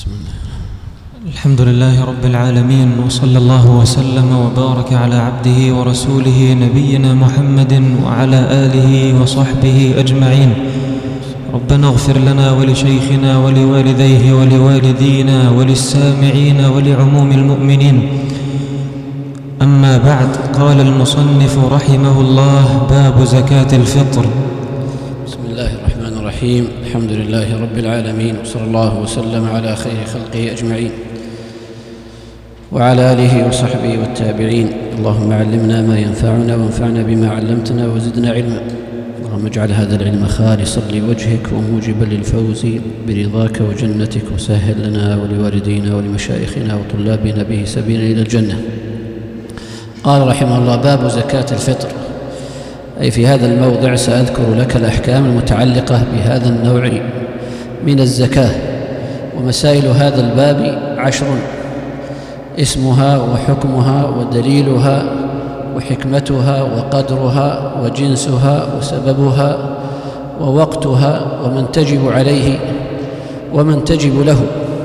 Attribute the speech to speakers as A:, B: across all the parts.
A: الحمد لله رب العالمين، وصلى الله وسلم وبارك على عبده ورسوله نبينا محمد وعلى آله وصحبه أجمعين. ربنا اغفر لنا ولشيخنا ولوالديه ولوالدينا وللسامعين ولعموم المؤمنين. أما بعد، قال المصنف رحمه الله: باب زكاة الفطر.
B: بسم الله الرحمن الرحيم. الحمد لله رب العالمين، وصلى الله وسلم على خير خلقه أجمعين وعلى آله وصحبه والتابعين. اللهم علمنا ما ينفعنا وانفعنا بما علمتنا وزدنا علما. اللهم اجعل هذا العلم خالصا لوجهك وموجبا للفوز برضاك وجنتك، وسهل لنا ولوالدينا ولمشايخنا وطلابنا به سبيلا إلى الجنة. قال رحمه الله: باب زكاة الفطر. أي في هذا الموضع سأذكر لك الأحكام المتعلقة بهذا النوع من الزكاة. ومسائل هذا الباب 10: اسمها وحكمها ودليلها وحكمتها وقدرها وجنسها وسببها ووقتها ومن تجب عليه ومن تجب له.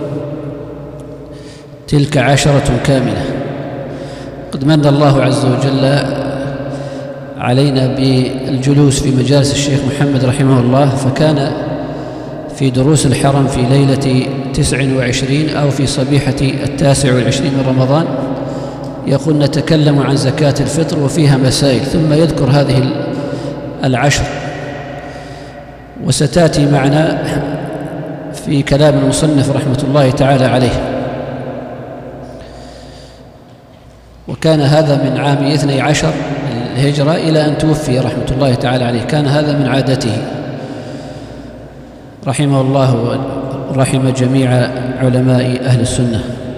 B: تلك 10 كاملة. قد من الله عز وجل علينا بالجلوس في مجالس الشيخ محمد رحمه الله، فكان في دروس الحرم في ليلة 29 أو في صبيحة 29 من رمضان يقول: نتكلم عن زكاة الفطر وفيها مسائل، ثم يذكر هذه 10، وستأتي معنا في كلام المصنف رحمة الله تعالى عليه. وكان هذا من عام 12 الهجرة إلى أن توفي رحمة الله تعالى عليه. كان هذا من عادته رحمه الله ورحم جميع علماء أهل السنة.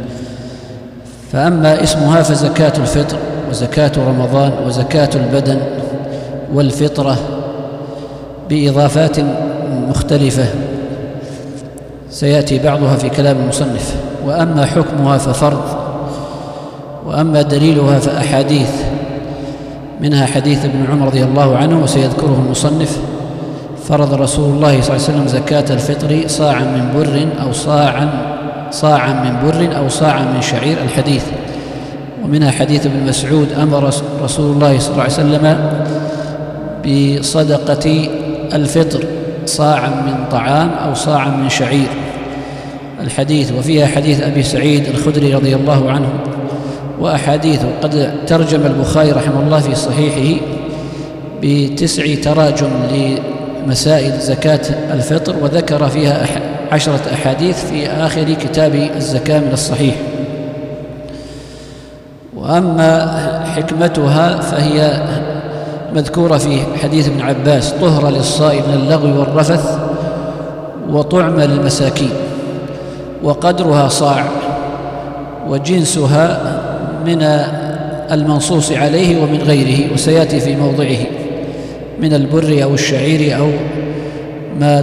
B: فأما اسمها فزكاة الفطر وزكاة رمضان وزكاة البدن والفطرة بإضافات مختلفة سيأتي بعضها في كلام المصنف. وأما حكمها ففرض، وأما دليلها فأحاديث، منها حديث ابن عمر رضي الله عنه وسيذكره المصنف: فرض رسول الله صلى الله عليه وسلم زكاة الفطر صاعا من بر أو صاعا من شعير، الحديث. ومنها حديث ابن مسعود: أمر رسول الله صلى الله عليه وسلم بصدقة الفطر صاعا من طعام أو صاعا من شعير، الحديث. وفيها حديث أبي سعيد الخدري رضي الله عنه وأحاديث. قد ترجم البخاري رحمه الله في صحيحه ب9 تراجم لمسائل زكاة الفطر، وذكر فيها 10 أحاديث في آخر كتاب الزكاة من الصحيح. وأما حكمتها فهي مذكورة في حديث ابن عباس: طهر للصائم من اللغو والرفث وطعم للمساكين. وقدرها صاع، وجنسها من المنصوص عليه ومن غيره، وسيأتي في موضعه، من البر أو الشعير أو ما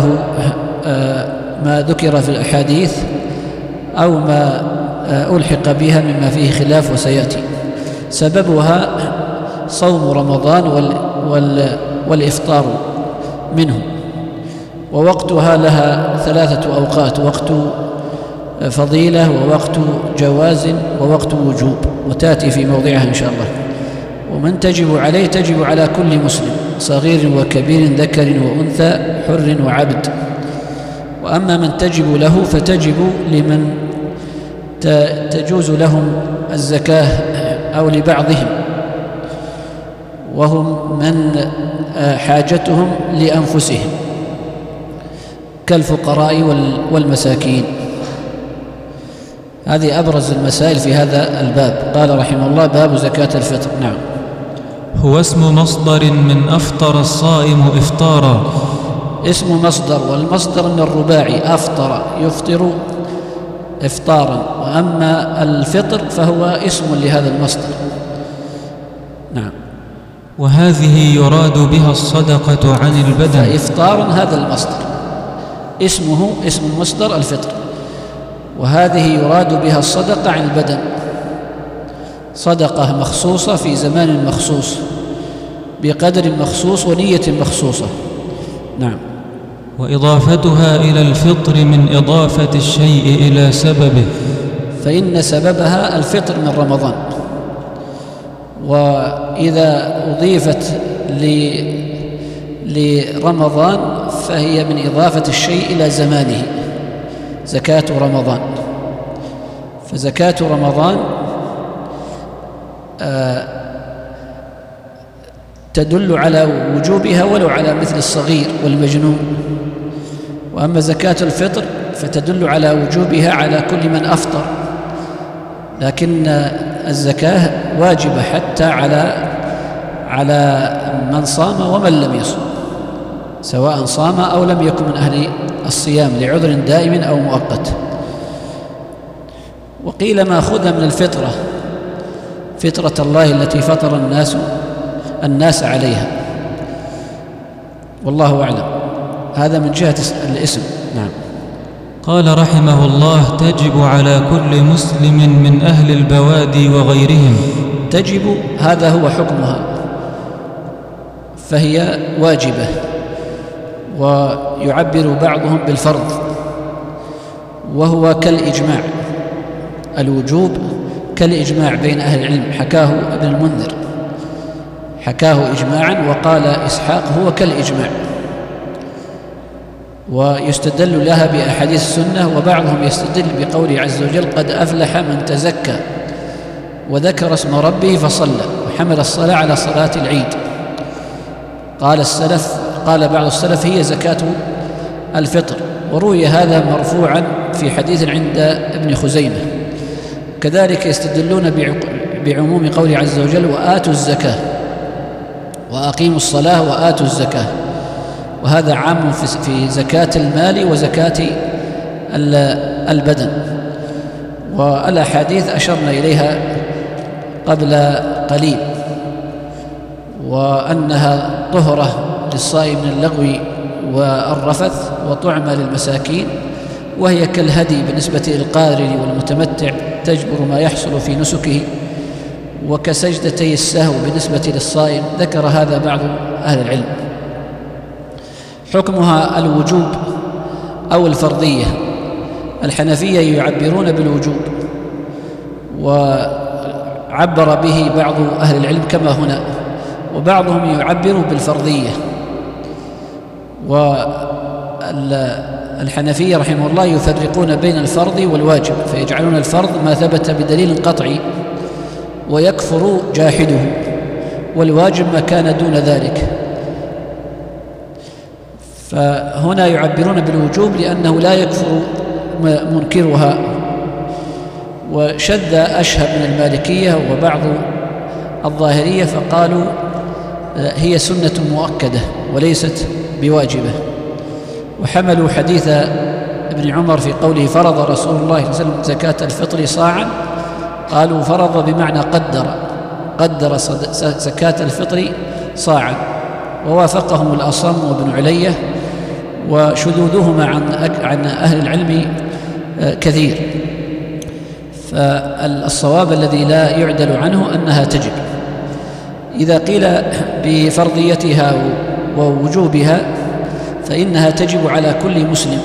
B: ذكر في الأحاديث أو ما ألحق بها مما فيه خلاف وسيأتي. سببها صوم رمضان والإفطار منه. ووقتها لها 3 أوقات: وقت فضيلة ووقت جواز ووقت وجوب، وتأتي في موضعها إن شاء الله. ومن تجب عليه تجب على كل مسلم، صغير وكبير، ذكر وأنثى، حر وعبد. وأما من تجب له فتجب لمن تجوز لهم الزكاة أو لبعضهم، وهم من حاجتهم لأنفسهم كالفقراء والمساكين. هذه أبرز المسائل في هذا الباب. قال رحمه الله: باب زكاة الفطر. نعم.
A: هو اسم مصدر من أفطر الصائم إفطارا.
B: اسم مصدر، والمصدر من الرباعي أفطر يفطر إفطارا. وأما الفطر فهو اسم لهذا المصدر. نعم.
A: وهذه يراد بها الصدقة عن البدن.
B: فإفطار هذا المصدر، اسمه اسم المصدر الفطر، وهذه يراد بها الصدقة عن البدن، صدقة مخصوصة في زمان مخصوص بقدر مخصوص ونية مخصوصة. نعم.
A: وإضافتها إلى الفطر من إضافة الشيء إلى سببه،
B: فإن سببها الفطر من رمضان، وإذا أضيفت لرمضان فهي من إضافة الشيء إلى زمانه، زكاة رمضان. فزكاة رمضان تدل على وجوبها ولو على مثل الصغير والمجنون، وأما زكاة الفطر فتدل على وجوبها على كل من أفطر، لكن الزكاة واجبة حتى على من صام ومن لم يصم، سواء صام أو لم يكن من أهل الصيام لعذر دائم أو مؤقت. وقيل ما أخذ من الفطرة، فطرة الله التي فطر الناس عليها، والله أعلم. هذا من جهة الاسم. نعم.
A: قال رحمه الله: تجب على كل مسلم من أهل البوادي وغيرهم.
B: تجب، هذا هو حكمها، فهي واجبة، ويعبر بعضهم بالفرض، وهو كالإجماع. الوجوب كالإجماع بين أهل العلم، حكاه ابن المنذر، حكاه إجماعا، وقال إسحاق هو كالإجماع، ويستدل لها بأحاديث السنة، وبعضهم يستدل بقوله عز وجل: قد أفلح من تزكى وذكر اسم ربه فصلى وحمل الصلاة على صلاة العيد. قال بعض السلف: هي زكاة الفطر. وروي هذا مرفوعا في حديث عند ابن خزيمة. كذلك يستدلون بعموم قوله عز وجل: وآتوا الزكاة، وأقيموا الصلاة وآتوا الزكاة، وهذا عام في زكاة المال وزكاة البدن. والأحاديث أشرنا إليها قبل قليل، وأنها طهرة للصائم من اللغو والرفث، وطعمة للمساكين، وهي كالهدي بالنسبة للقارن والمتمتع، تجبر ما يحصل في نسكه، وكسجدتي السهو بالنسبة للصائم. ذكر هذا بعض أهل العلم. حكمها الوجوب أو الفرضية. الحنفية يعبرون بالوجوب، وعبر به بعض أهل العلم كما هنا، وبعضهم يعبر بالفرضية. والحنفية رحمه الله يفرقون بين الفرض والواجب، فيجعلون الفرض ما ثبت بدليل قطعي ويكفر جاحده، والواجب ما كان دون ذلك. فهنا يعبرون بالوجوب لأنه لا يكفر منكرها. وشذ أشهب من المالكية وبعض الظاهرية فقالوا هي سنة مؤكدة وليست بواجبة، وحملوا حديث ابن عمر في قوله: فرض رسول الله صلى الله عليه وسلم زكاة الفطر صاعا، قالوا فرض بمعنى قدر زكاة الفطر صاعا، ووافقهم الأصم وابن علية، وشذوذهما عن أهل العلم كثير. فالصواب الذي لا يعدل عنه أنها تجب. إذا قيل بفرضيتها ووجوبها فإنها تجب على كل مسلم،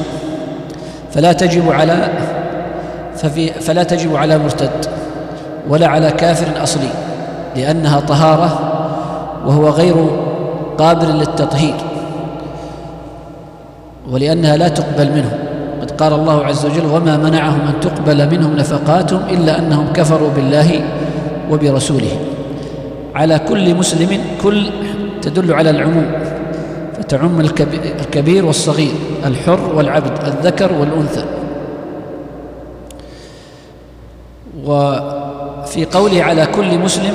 B: فلا تجب على مرتد ولا على كافر أصلي، لأنها طهارة وهو غير قابل للتطهير، ولأنها لا تقبل منه. قد قال الله عز وجل: وما منعهم أن تقبل منهم نفقاتهم إلا أنهم كفروا بالله وبرسوله. على كل مسلم، كل تدل على العموم، فتعم الكبير والصغير، الحر والعبد، الذكر والأنثى. وفي قوله على كل مسلم،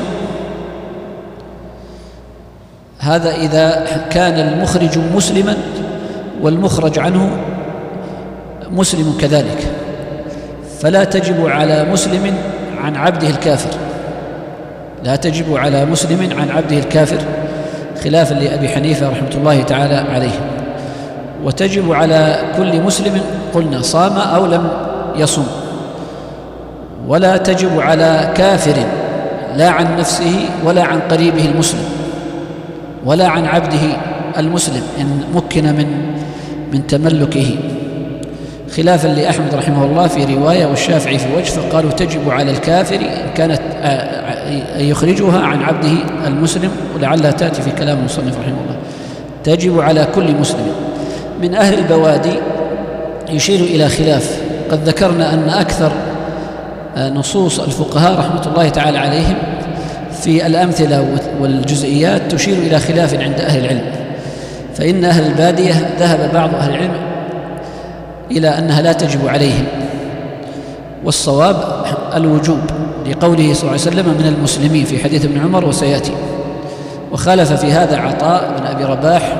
B: هذا إذا كان المخرج مسلما والمخرج عنه مسلم كذلك، فلا تجب على مسلم عن عبده الكافر، لا تجب على مسلم عن عبده الكافر، خلافا لأبي حنيفة رحمة الله تعالى عليه. وتجب على كل مسلم قلنا صام أو لم يصم، ولا تجب على كافر لا عن نفسه ولا عن قريبه المسلم ولا عن عبده المسلم إن مكن من تملكه، خلافا لأحمد رحمه الله في رواية والشافعي في وجه، فقالوا تجب على الكافر إن كانت أن يخرجها عن عبده المسلم، ولعلها تأتي في كلام المصنف رحمه الله. تجب على كل مسلم. من أهل البوادي يشير إلى خلاف، قد ذكرنا أن أكثر نصوص الفقهاء رحمة الله تعالى عليهم في الأمثلة والجزئيات تشير إلى خلاف عند أهل العلم، فإن أهل البادية ذهب بعض أهل العلم إلى أنها لا تجب عليهم، والصواب الوجوب لقوله صلى الله عليه وسلم من المسلمين في حديث ابن عمر وسيأتي. وخالف في هذا عطاء بن أبي رباح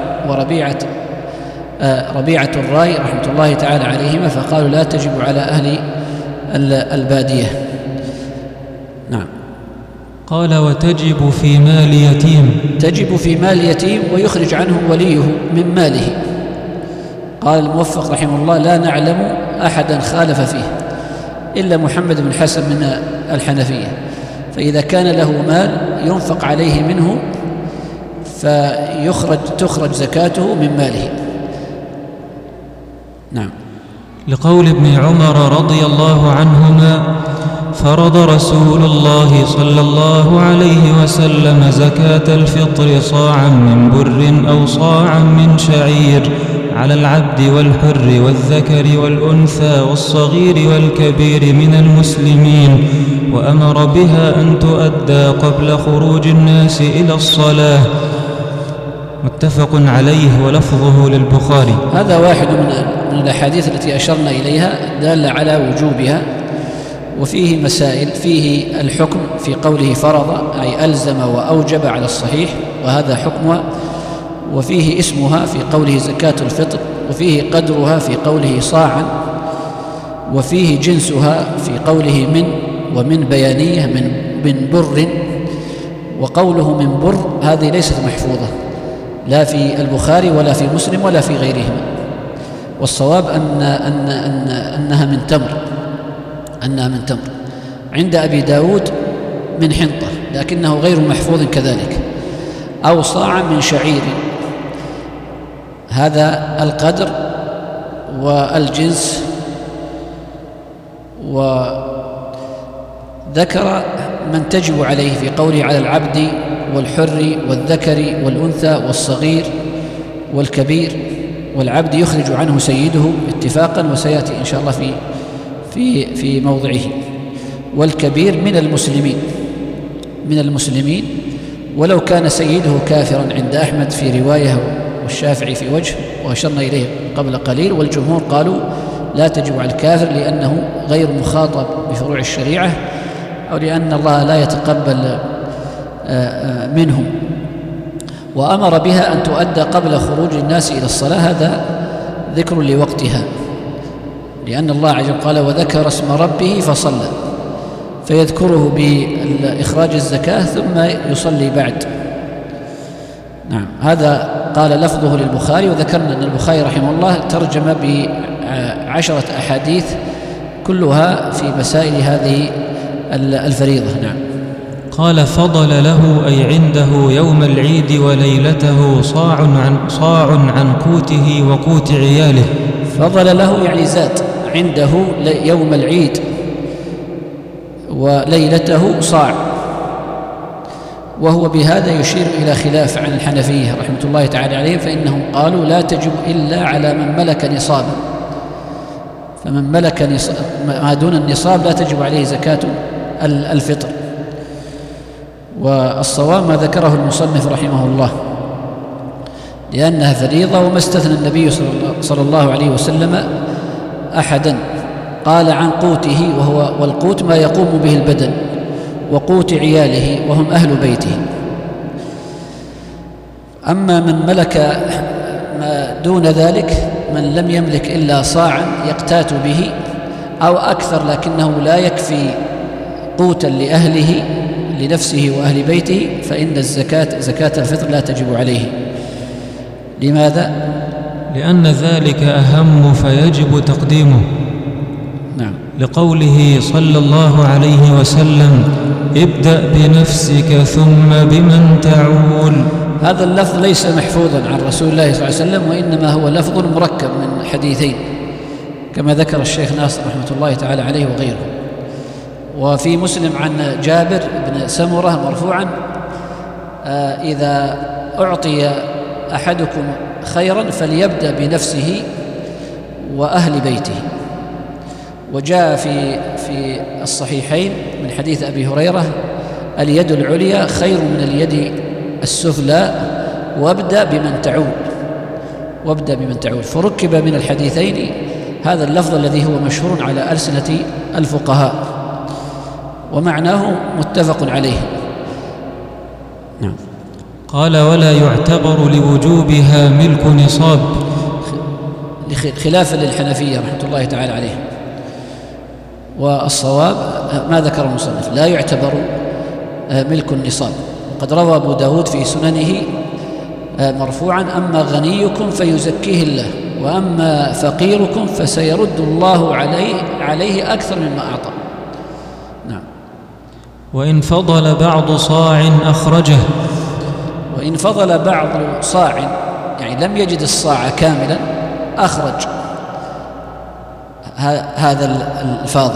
B: وربيعة الراي رحمة الله تعالى عليهما، فقالوا لا تجب على أهل البادية. نعم.
A: قال وتجب في مال يتيم.
B: تجب في مال يتيم ويخرج عنه وليه من ماله. قال الموفق رحمه الله لا نعلم أحدا خالف فيه إلا محمد بن حسن من الحنفية، فإذا كان له مال ينفق عليه منه تخرج زكاته من ماله. نعم.
A: لقول ابن عمر رضي الله عنهما فرض رسول الله صلى الله عليه وسلم زكاة الفطر صاعا من بر أو صاعا من شعير على العبد والحر والذكر والأنثى والصغير والكبير من المسلمين، وأمر بها أن تؤدى قبل خروج الناس إلى الصلاة. متفق عليه ولفظه للبخاري.
B: هذا واحد من الأحاديث التي أشرنا إليها دالة على وجوبها، وفيه مسائل. فيه الحكم في قوله فرض أي ألزم وأوجب على الصحيح، وهذا حكمها، وفيه اسمها في قوله زكاة الفطر، وفيه قدرها في قوله صاعا، وفيه جنسها في قوله من، ومن بيانية من بر، وقوله من بر هذه ليست محفوظة لا في البخاري ولا في مسلم ولا في غيرهما، والصواب أنها من تمر عند أبي داود من حنطة، لكنه غير محفوظ كذلك، أو صاعا من شعير. هذا القدر والجنس. وذكر من تجب عليه في قوله على العبد والحر والذكر والأنثى والصغير والكبير، والعبد يخرج عنه سيده اتفاقا، وسيأتي إن شاء الله في موضعه. والكبير من المسلمين ولو كان سيده كافرا عند أحمد في رواية والشافعي في وجه، وأشرنا إليه قبل قليل. والجمهور قالوا لا تجب على الكافر لأنه غير مخاطب بفروع الشريعة، أو لأن الله لا يتقبل منهم. وأمر بها أن تؤدى قبل خروج الناس إلى الصلاة، هذا ذكر لوقتها، لأن الله عز وجل قال وذكر اسم ربه فصلى، فيذكره بإخراج الزكاة ثم يصلي بعد. نعم. هذا قال لفظه للبخاري، وذكرنا أن البخاري رحمه الله ترجم ب10 أحاديث كلها في مسائل هذه الفريضة. نعم.
A: قال فضل له أي عنده يوم العيد وليلته صاع عن قوته وقوت عياله.
B: فضل له يعني زاد عنده يوم العيد وليلته صاع، وهو بهذا يشير إلى خلاف عن الحنفية رحمة الله تعالى عليهم، فإنهم قالوا لا تجب إلا على من ملك نصابا، فمن ملك ما دون النصاب لا تجب عليه زكاة الفطر. والصواب ما ذكره المصنف رحمه الله، لأنها فريضة، وما استثنى النبي صلى الله عليه وسلم أحدا. قال عن قوته، والقوت ما يقوم به البدن، وقوت عياله وهم أهل بيته. أما من ملك ما دون ذلك، من لم يملك إلا صاعا يقتات به أو أكثر، لكنه لا يكفي قوتا لأهله لنفسه وأهل بيته، فإن زكاة الفطر لا تجب عليه. لماذا؟
A: لأن ذلك أهم فيجب تقديمه.
B: نعم.
A: لقوله صلى الله عليه وسلم ابدأ بنفسك ثم بمن تعول.
B: هذا اللفظ ليس محفوظا عن رسول الله صلى الله عليه وسلم، وإنما هو لفظ مركب من حديثين كما ذكر الشيخ ناصر رحمة الله تعالى عليه وغيره. وفي مسلم عن جابر بن سمرة مرفوعا: إذا أعطي أحدكم خيرا فليبدأ بنفسه وأهل بيته. وجاء في الصحيحين من حديث أبي هريرة: اليد العليا خير من اليد السفلى وابدأ بمن تعول. فركب من الحديثين هذا اللفظ الذي هو مشهور على ألسنة الفقهاء، ومعناه متفق عليه. نعم.
A: قال: ولا يعتبر لوجوبها ملك نصاب،
B: خلافا للحنفية رحمة الله تعالى عليه. والصواب ما ذكر المصنف: لا يعتبر ملك النصاب. وقد روى أبو داود في سننه مرفوعا: أما غنيكم فيزكيه الله، وأما فقيركم فسيرد الله عليه أكثر مما أعطى. نعم.
A: وإن فضل بعض صاع أخرجه.
B: وإن فضل بعض صاع، يعني لم يجد الصاع كاملا، أخرج هذا الفاضل.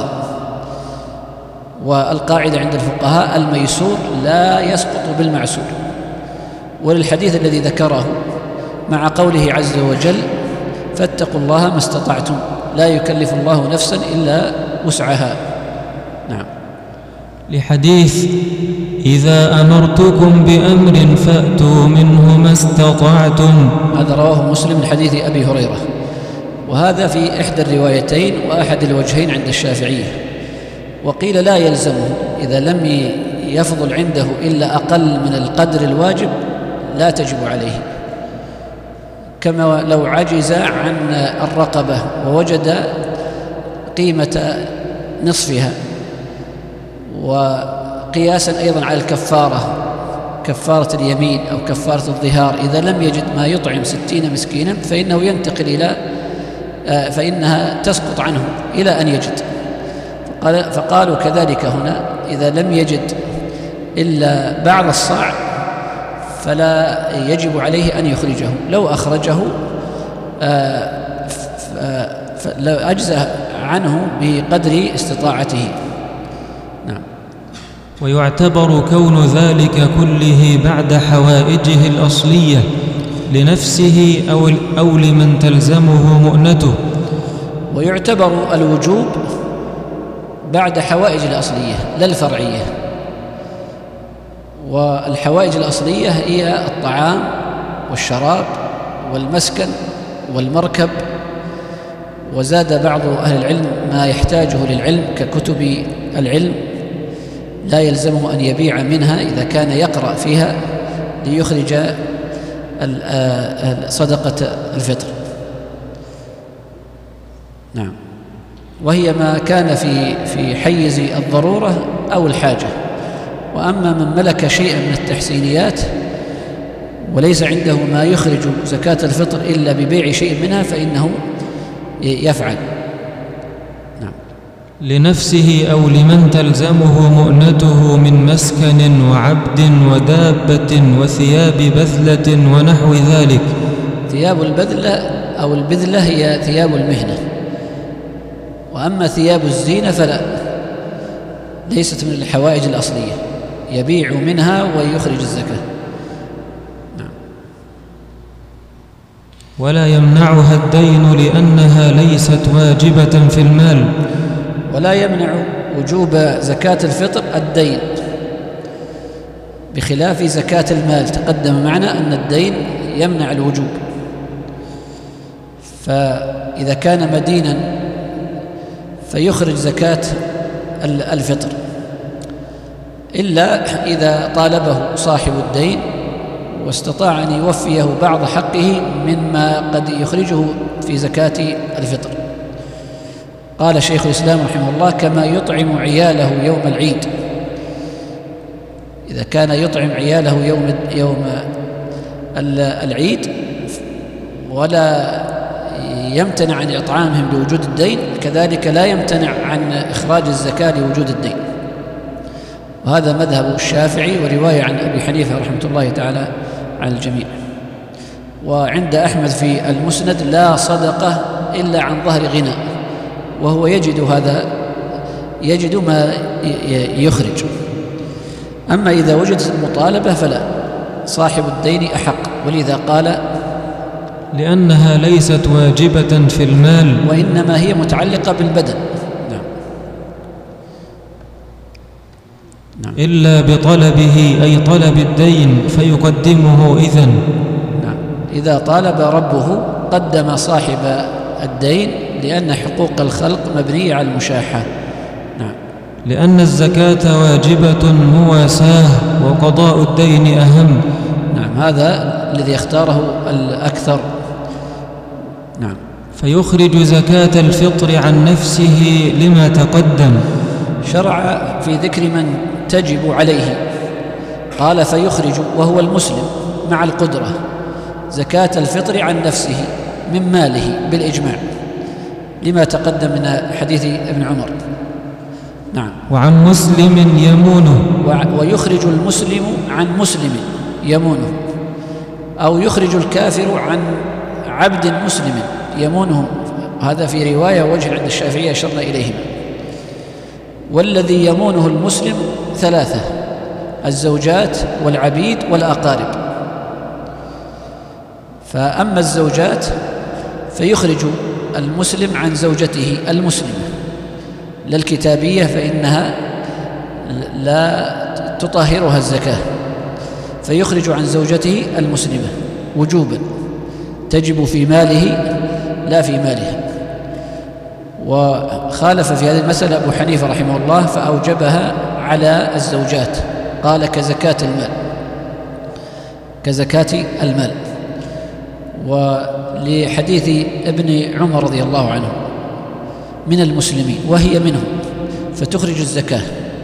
B: والقاعدة عند الفقهاء: الميسور لا يسقط بالمعسور. وللحديث الذي ذكره مع قوله عز وجل: فاتقوا الله ما استطعتم، لا يكلف الله نفسا إلا وسعها. نعم.
A: لحديث: إذا أمرتكم بأمر فأتوا منه ما استطعتم.
B: هذا رواه مسلم من حديث أبي هريرة، وهذا في إحدى الروايتين وأحد الوجهين عند الشافعية. وقيل لا يلزمه إذا لم يفضل عنده إلا أقل من القدر الواجب لا تجب عليه، كما لو عجز عن الرقبة ووجد قيمة نصفها. وقياسا أيضا على الكفارة، كفارة اليمين أو كفارة الظهار، إذا لم يجد ما يطعم 60 مسكينا فإنه ينتقل فإنها تسقط عنه إلى أن يجد. فقالوا كذلك هنا: إذا لم يجد إلا بعض الصاع فلا يجب عليه أن يخرجه. لو أخرجه لو أجزى عنه بقدر استطاعته. نعم.
A: ويعتبر كون ذلك كله بعد حوائجه الأصلية لنفسه أو لمن تلزمه مؤنته.
B: ويعتبر الوجوب بعد حوائج الأصلية لا الفرعية. والحوائج الأصلية هي الطعام والشراب والمسكن والمركب. وزاد بعض أهل العلم ما يحتاجه للعلم ككتب العلم لا يلزمه أن يبيع منها إذا كان يقرأ فيها ليخرج صدقة الفطر. نعم. وهي ما كان في حيز الضرورة أو الحاجة. وأما من ملك شيئا من التحسينيات وليس عنده ما يخرج زكاة الفطر إلا ببيع شيء منها فإنه يفعل. نعم.
A: لنفسه أو لمن تلزمه مؤنته من مسكن وعبد ودابة وثياب بذلة ونحو ذلك.
B: ثياب البذلة أو البذلة هي ثياب المهنة، وأما ثياب الزينة فلا، ليست من الحوائج الأصلية، يبيع منها ويخرج الزكاة. نعم.
A: ولا يمنعها الدين لأنها ليست واجبة في المال.
B: ولا يمنع وجوب زكاة الفطر الدين، بخلاف زكاة المال. تقدم معنا أن الدين يمنع الوجوب. فإذا كان مدينا فيخرج زكاة الفطر، إلا إذا طالبه صاحب الدين واستطاع أن يوفيه بعض حقه مما قد يخرجه في زكاة الفطر. قال شيخ الإسلام رحمه الله: كما يطعم عياله يوم العيد. إذا كان يطعم عياله يوم العيد ولا يمتنع عن إطعامهم لوجود الدين، كذلك لا يمتنع عن إخراج الزكاة لوجود الدين. وهذا مذهب الشافعي ورواية عن أبي حنيفة رحمة الله تعالى على الجميع. وعند أحمد في المسند: لا صدقة إلا عن ظهر غنى، وهو يجد ما يخرج. أما إذا وجدت المطالبة فلا، صاحب الدين أحق، ولذا قال:
A: لأنها ليست واجبة في المال،
B: وإنما هي متعلقة بالبدن. نعم.
A: إلا بطلبه، أي طلب الدين، فيقدمه إذن.
B: نعم. إذا طالب ربه قدم صاحب الدين، لأن حقوق الخلق مبنية على المشاحة. نعم.
A: لأن الزكاة واجبة مواساة، وقضاء الدين أهم.
B: نعم، هذا الذي اختاره الأكثر. نعم.
A: فيخرج زكاة الفطر عن نفسه لما تقدم.
B: شرع في ذكر من تجب عليه، قال: فيخرج، وهو المسلم مع القدرة، زكاة الفطر عن نفسه من ماله بالإجماع، لما تقدم من حديث ابن عمر. نعم.
A: وعن مسلم يمونه،
B: ويخرج المسلم عن مسلم يمونه، أو يخرج الكافر عن عبد مسلم يمونه، هذا في رواية وجه عند الشافعية أشرنا إليهما. والذي يمونه المسلم ثلاثة: الزوجات والعبيد والأقارب. فأما الزوجات فيخرج المسلم عن زوجته المسلمة، لا الكتابية فإنها لا تطهرها الزكاة، فيخرج عن زوجته المسلمة وجوبا، تجب في ماله لا في مالها. وخالف في هذه المسألة أبو حنيفة رحمه الله، فأوجبها على الزوجات، قال: كزكاة المال. ولحديث ابن عمر رضي الله عنه: من المسلمين وهي منهم، فتخرج الزكاة.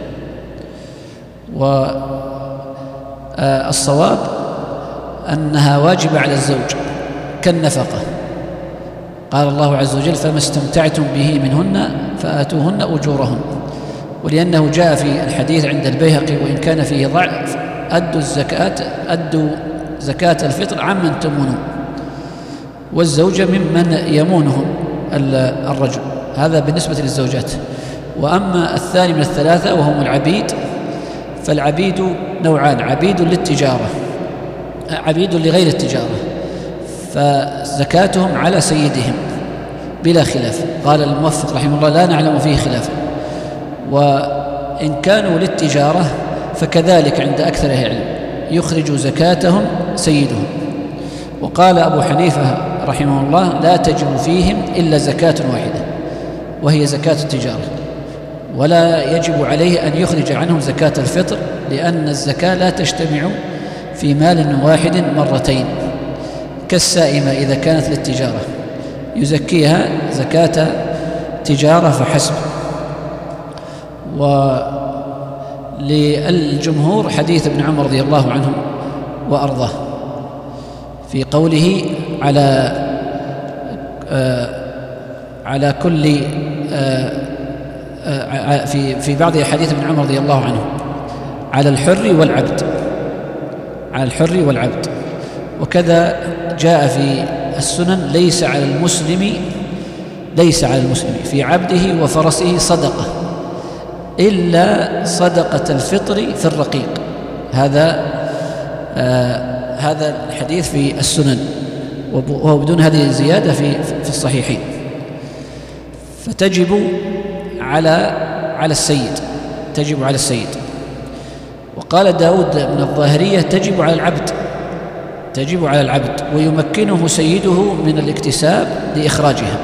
B: والصواب أنها واجبة على الزوج كالنفقة، قال الله عز وجل: فما استمتعتم به منهن فآتوهن أجورهن. ولأنه جاء في الحديث عند البيهقي: وإن كان فيه ضعف أدوا زكاة الفطر عمن تمونون، والزوجة ممن يمونهم الرجل. هذا بالنسبة للزوجات. وأما الثاني من الثلاثة وهم العبيد، فالعبيد نوعان: عبيد للتجارة، عبيد لغير التجارة، فزكاتهم على سيدهم بلا خلاف. قال الموفق رحمه الله: لا نعلم فيه خلافا. وإن كانوا للتجارة فكذلك عند أكثر أهل العلم، يخرج زكاتهم سيدهم. وقال أبو حنيفة رحمه الله: لا تجب فيهم إلا زكاة واحدة، وهي زكاة التجارة، ولا يجب عليه أن يخرج عنهم زكاة الفطر، لأن الزكاة لا تجتمع في مال واحد مرتين، كالسائمة إذا كانت للتجارة يزكيها زكاة تجارة فحسب. وللجمهور حديث ابن عمر رضي الله عنه وأرضاه في قوله: على كل في بعض حديث ابن عمر رضي الله عنه: على الحر والعبد، على الحر والعبد. وكذا جاء في السنن: ليس على المسلم في عبده وفرسه صدقة إلا صدقة الفطر في الرقيق. هذا الحديث في السنن، وهو بدون هذه الزيادة في الصحيحين. فتجب على السيد، تجب على السيد. وقال داود من الظاهرية: تجب على العبد، تجب على العبد، ويمكنه سيده من الاكتساب لإخراجها.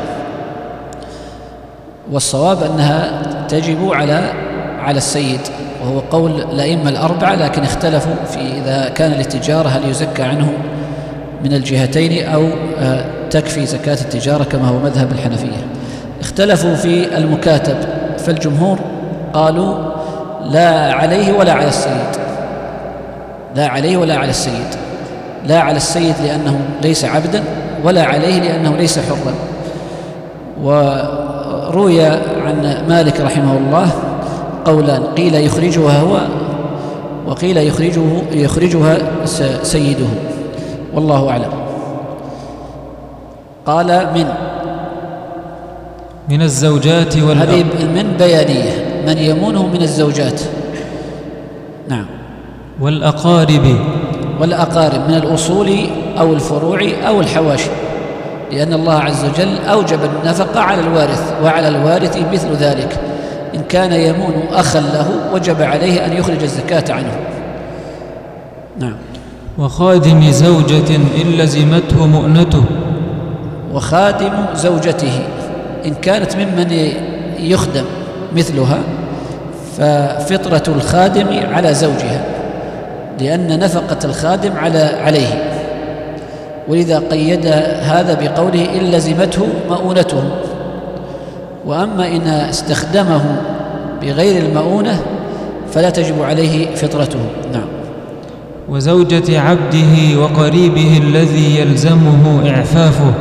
B: والصواب أنها تجب على السيد، وهو قول الأئمة الأربعة، لكن اختلفوا في إذا كان للتجارة هل يزكى عنه من الجهتين أو تكفي زكاة التجارة كما هو مذهب الحنفية. اختلفوا في المكاتب، فالجمهور قالوا: لا عليه ولا على السيد، لا عليه ولا على السيد، لا على السيد لأنه ليس عبدا، ولا عليه لأنه ليس حرا. وروي عن مالك رحمه الله قولان: قيل يخرجها هو، وقيل يخرجها سيده. والله أعلم. قال
A: من الزوجات
B: هذه من بيانية، من يمونه من الزوجات. نعم.
A: والأقارب
B: من الأصول أو الفروع أو الحواشي، لأن الله عز وجل أوجب النفقة على الوارث، وعلى الوارث مثل ذلك. إن كان يمون أخا له وجب عليه أن يخرج الزكاة عنه. نعم.
A: وخادم زوجة إن لزمته مؤنته،
B: وخادم زوجته إن كانت ممن يخدم مثلها ففطرة الخادم على زوجها، لأن نفقة الخادم عليه، ولذا قيد هذا بقوله إن لزمته مؤونته. وأما إن استخدمه بغير المؤونة فلا تجب عليه فطرته. نعم.
A: وزوجة عبده وقريبه الذي يلزمه إعفافه.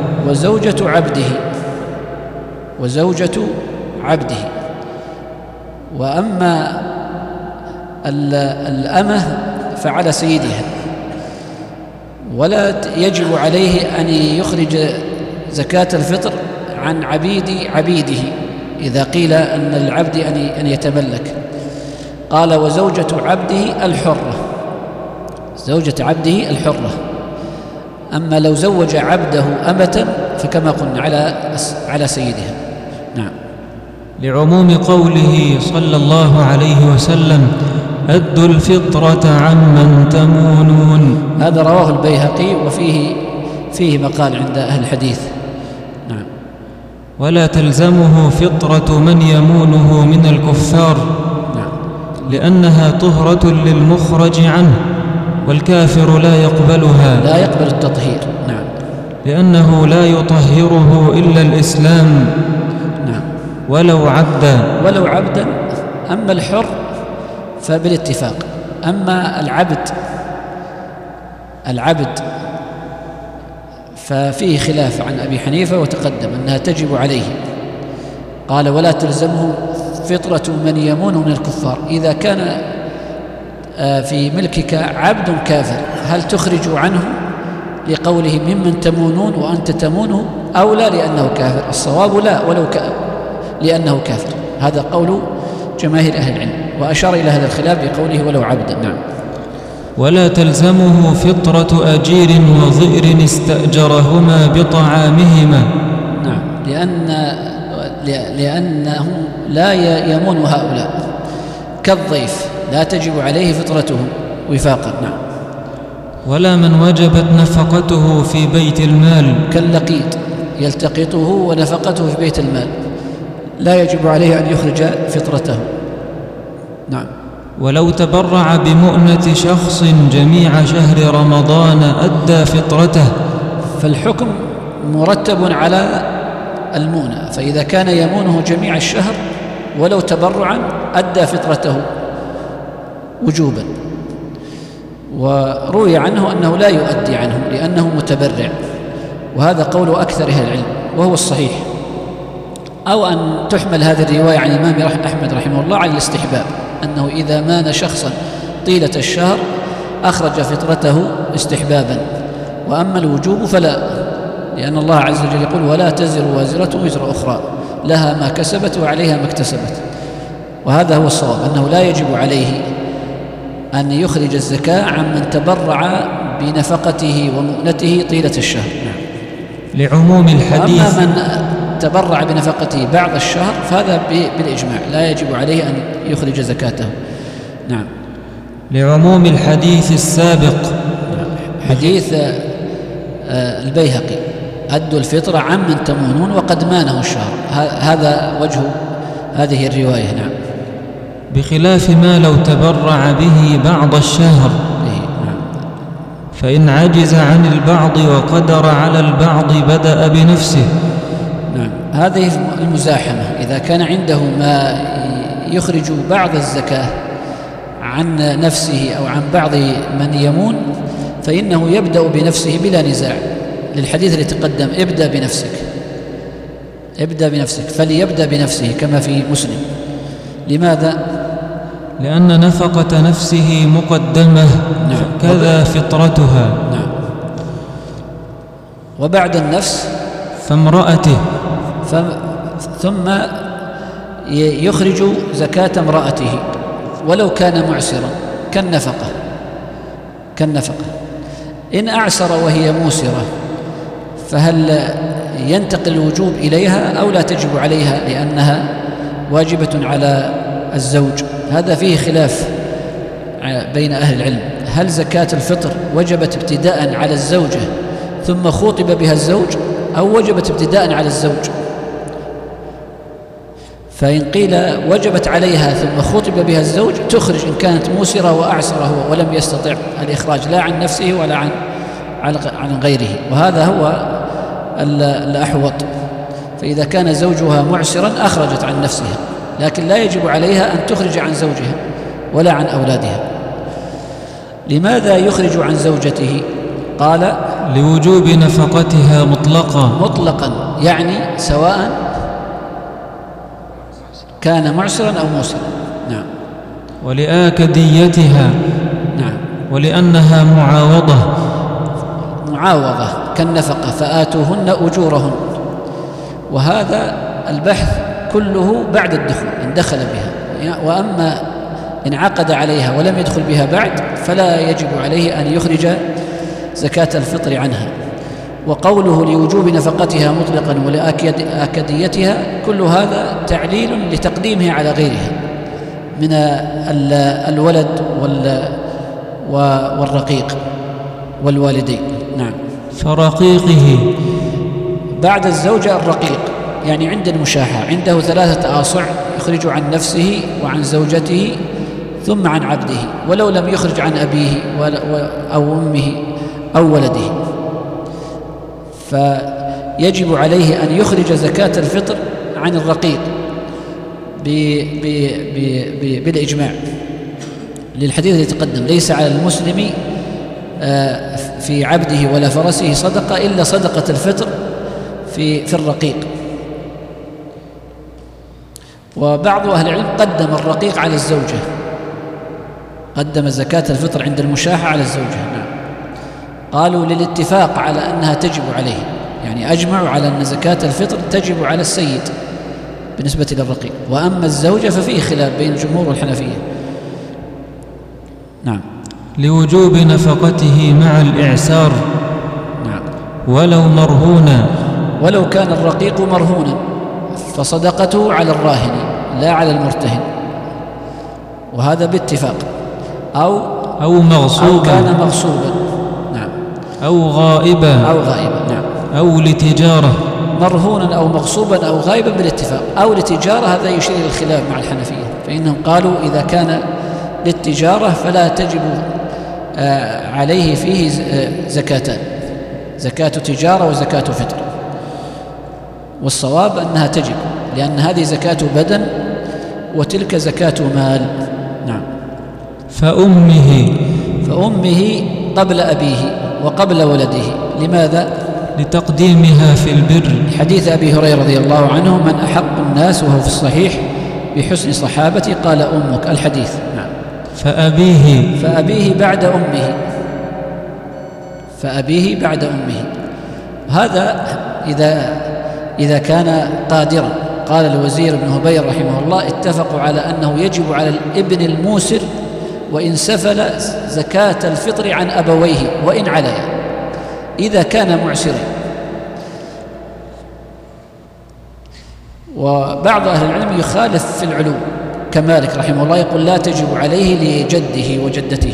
A: وزوجة عبده. وأما الأمة فعلى سيدها، ولا يجب عليه أن يخرج زكاة الفطر عن عبيده إذا قيل أن العبد أن يتملك. قال وزوجة عبده الحرة، زوجة عبده الحرة. أما لو زوج عبده أمة فكما قلنا على سيدها. نعم. لعموم قوله صلى الله عليه وسلم أدوا الفطرة عمن تمونون.
B: هذا رواه البيهقي وفيه مقال عند أهل الحديث. نعم.
A: ولا تلزمه فطرة من يمونه من الكفار،
B: نعم،
A: لأنها طهرة للمخرج عنه، والكافر لا يقبلها،
B: لا يقبل التطهير. نعم.
A: لأنه لا يطهره إلا الإسلام.
B: نعم.
A: ولو عبدا.
B: أما الحر فبالاتفاق. أما العبد ففيه خلاف عن أبي حنيفة وتقدم أنها تجب عليه. قال ولا تلزمه فطرة من يمونه من الكفار. إذا كان في ملكك عبد كافر هل تخرج عنه لقوله ممن تمونون وأنت تمونه، أو لا لأنه كافر؟ الصواب لا، ولو لأنه كافر. هذا قول جماهير أهل العلم، وأشار إلى هذا الخلاف بقوله ولو عبدا. نعم.
A: ولا تلزمه فطرة أجير وظئر استأجرهما بطعامهما.
B: نعم. لأنهم لا يمون هؤلاء كالضيف، لا تجب عليه فطرتهم وفاقا. نعم.
A: ولا من وجبت نفقته في بيت المال،
B: كاللقيط يلتقطه ونفقته في بيت المال، لا يجب عليه أن يخرج فطرته. نعم.
A: ولو تبرع بمؤنة شخص جميع شهر رمضان أدى فطرته.
B: فالحكم مرتب على المؤنة، فإذا كان يمونه جميع الشهر ولو تبرعا أدى فطرته وجوبا. وروي عنه أنه لا يؤدي عنه لأنه متبرع، وهذا قول أكثر أهل العلم وهو الصحيح. أو أن تحمل هذه الرواية عن الإمام أحمد رحمه الله على الاستحباب، أنه إذا مان شخصا طيلة الشهر أخرج فطرته استحبابا. وأما الوجوب فلا، لأن الله عز وجل يقول ولا تزر وازرة وزر أخرى، لها ما كسبت وعليها ما اكتسبت. وهذا هو الصواب، أنه لا يجب عليه أن يخرج الزكاة عمن تبرع بنفقته ومؤنته طيلة الشهر. نعم.
A: لعموم الحديث.
B: وأما من تبرع بنفقته بعض الشهر فهذا بالإجماع لا يجب عليه أن يخرج زكاته. نعم.
A: لعموم الحديث السابق.
B: حديث البيهقي أدوا الفطرة عمن تمونون وقد مانه الشهر، هذا وجه هذه الرواية. نعم.
A: بخلاف ما لو تبرع به بعض الشهر.
B: نعم.
A: فإن عجز عن البعض وقدر على البعض بدأ بنفسه.
B: نعم. هذه المزاحمة، إذا كان عنده ما يخرج بعض الزكاة عن نفسه أو عن بعض من يمون فإنه يبدأ بنفسه بلا نزاع، للحديث اللي تقدم ابدأ بنفسك فليبدأ بنفسه كما في مسلم. لماذا؟
A: لأن نفقة نفسه مقدمة.
B: نعم.
A: كذا فطرتها.
B: نعم. وبعد النفس
A: فامرأته،
B: ثم يخرج زكاة امرأته ولو كان معسرا كالنفقة. إن أعسر وهي موسرة فهل ينتقل الوجوب إليها أو لا تجب عليها لأنها واجبة على الزوج؟ هذا فيه خلاف بين أهل العلم. هل زكاة الفطر وجبت ابتداء على الزوجة ثم خوطب بها الزوج أو وجبت ابتداء على الزوج؟ فإن قيل وجبت عليها ثم خوطب بها الزوج تخرج إن كانت موسرة وأعسر هو ولم يستطع الإخراج لا عن نفسه ولا عن غيره، وهذا هو الأحوط. فإذا كان زوجها معسرا أخرجت عن نفسها، لكن لا يجب عليها أن تخرج عن زوجها ولا عن أولادها. لماذا يخرج عن زوجته؟ قال
A: لوجوب نفقتها مطلقا، يعني سواء
B: كان معسرا أو موسرا. نعم.
A: ولآكديتها،
B: نعم،
A: ولأنها
B: معاوضة كالنفقة، فآتوهن أجورهن. وهذا البحث كله بعد الدخول إن دخل بها، وأما إن عقد عليها ولم يدخل بها بعد فلا يجب عليه أن يخرج زكاة الفطر عنها. وقوله لوجوب نفقتها مطلقا ولآكديتها كل هذا تعليل لتقديمها على غيرها من الولد والرقيق والوالدين. نعم.
A: فرقيقه
B: بعد الزوجة الرقيق، يعني عند المشاحة عنده 3 آصع يخرج عن نفسه وعن زوجته ثم عن عبده، ولو لم يخرج عن أبيه أو أمه أو ولده، فيجب عليه أن يخرج زكاة الفطر عن الرقيق بالإجماع، للحديث الذي تقدم: ليس على المسلم في عبده ولا فرسه صدقة إلا صدقة الفطر في الرقيق. وبعض أهل العلم قدم الرقيق على الزوجة، قدم زكاة الفطر عند المشاحة على الزوجة. نعم. قالوا للاتفاق على أنها تجب عليه، يعني أجمعوا على أن زكاة الفطر تجب على السيد بالنسبة للرقيق، وأما الزوجة ففيه خلاف بين الجمهور والحنفية. نعم.
A: لوجوب نفقته مع الإعسار.
B: نعم. ولو كان الرقيق مرهونا فصدقته على الراهن لا على المرتهن، وهذا باتفاق. أو كان مغصوبا. نعم.
A: أو غائبا.
B: نعم.
A: أو لتجارة.
B: مرهونا أو مغصوبا أو غائبا بالاتفاق. أو لتجارة هذا يشير إلى الخلاف مع الحنفية، فإنهم قالوا إذا كان للتجارة فلا تجب عليه فيه زكاتان: زكاة تجارة وزكاة فطر. والصواب أنها تجب، لأن هذه زكاة بدن وتلك زكاة مال. نعم. فأمه قبل أبيه وقبل ولده. لماذا؟
A: لتقديمها في البر،
B: حديث أبي هريرة رضي الله عنه: من أحق الناس، وهو في الصحيح، بحسن صحابتي قال أمك، الحديث. نعم. فأبيه بعد أمه. هذا إذا كان قادرا. قال الوزير بن هبير رحمه الله: اتفقوا على أنه يجب على الابن الموسر وإن سفل زكاة الفطر عن أبويه وإن عليا، إذا كان معسرا. وبعض أهل العلم يخالف في العلو كمالك رحمه الله، يقول لا تجب عليه لجده وجدته.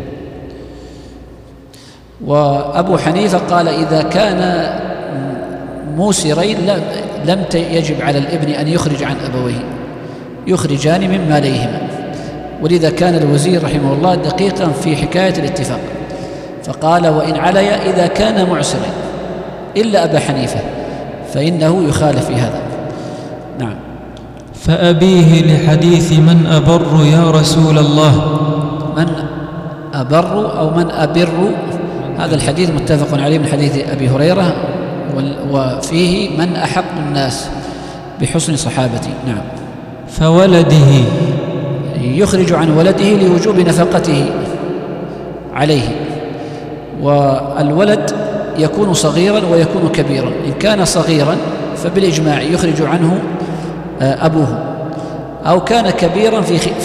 B: وأبو حنيفة قال إذا كان موسرين لم يجب على الابن أن يخرج عن أبويه، يخرجان من ماليهما. ولذا كان الوزير رحمه الله دقيقا في حكاية الاتفاق، فقال وإن علي إذا كان معسرا، إلا أبا حنيفة فإنه يخالف في هذا. نعم.
A: فأبيه لحديث من أبر يا رسول الله.
B: من أبر أو من أبر، هذا الحديث متفق عليه من حديث أبي هريرة، وفيه من أحق الناس بحسن صحابتي. نعم.
A: فولده
B: يخرج عن ولده لوجوب نفقته عليه. والولد يكون صغيرا ويكون كبيرا. إن كان صغيرا فبالإجماع يخرج عنه أبوه، أو كان كبيرا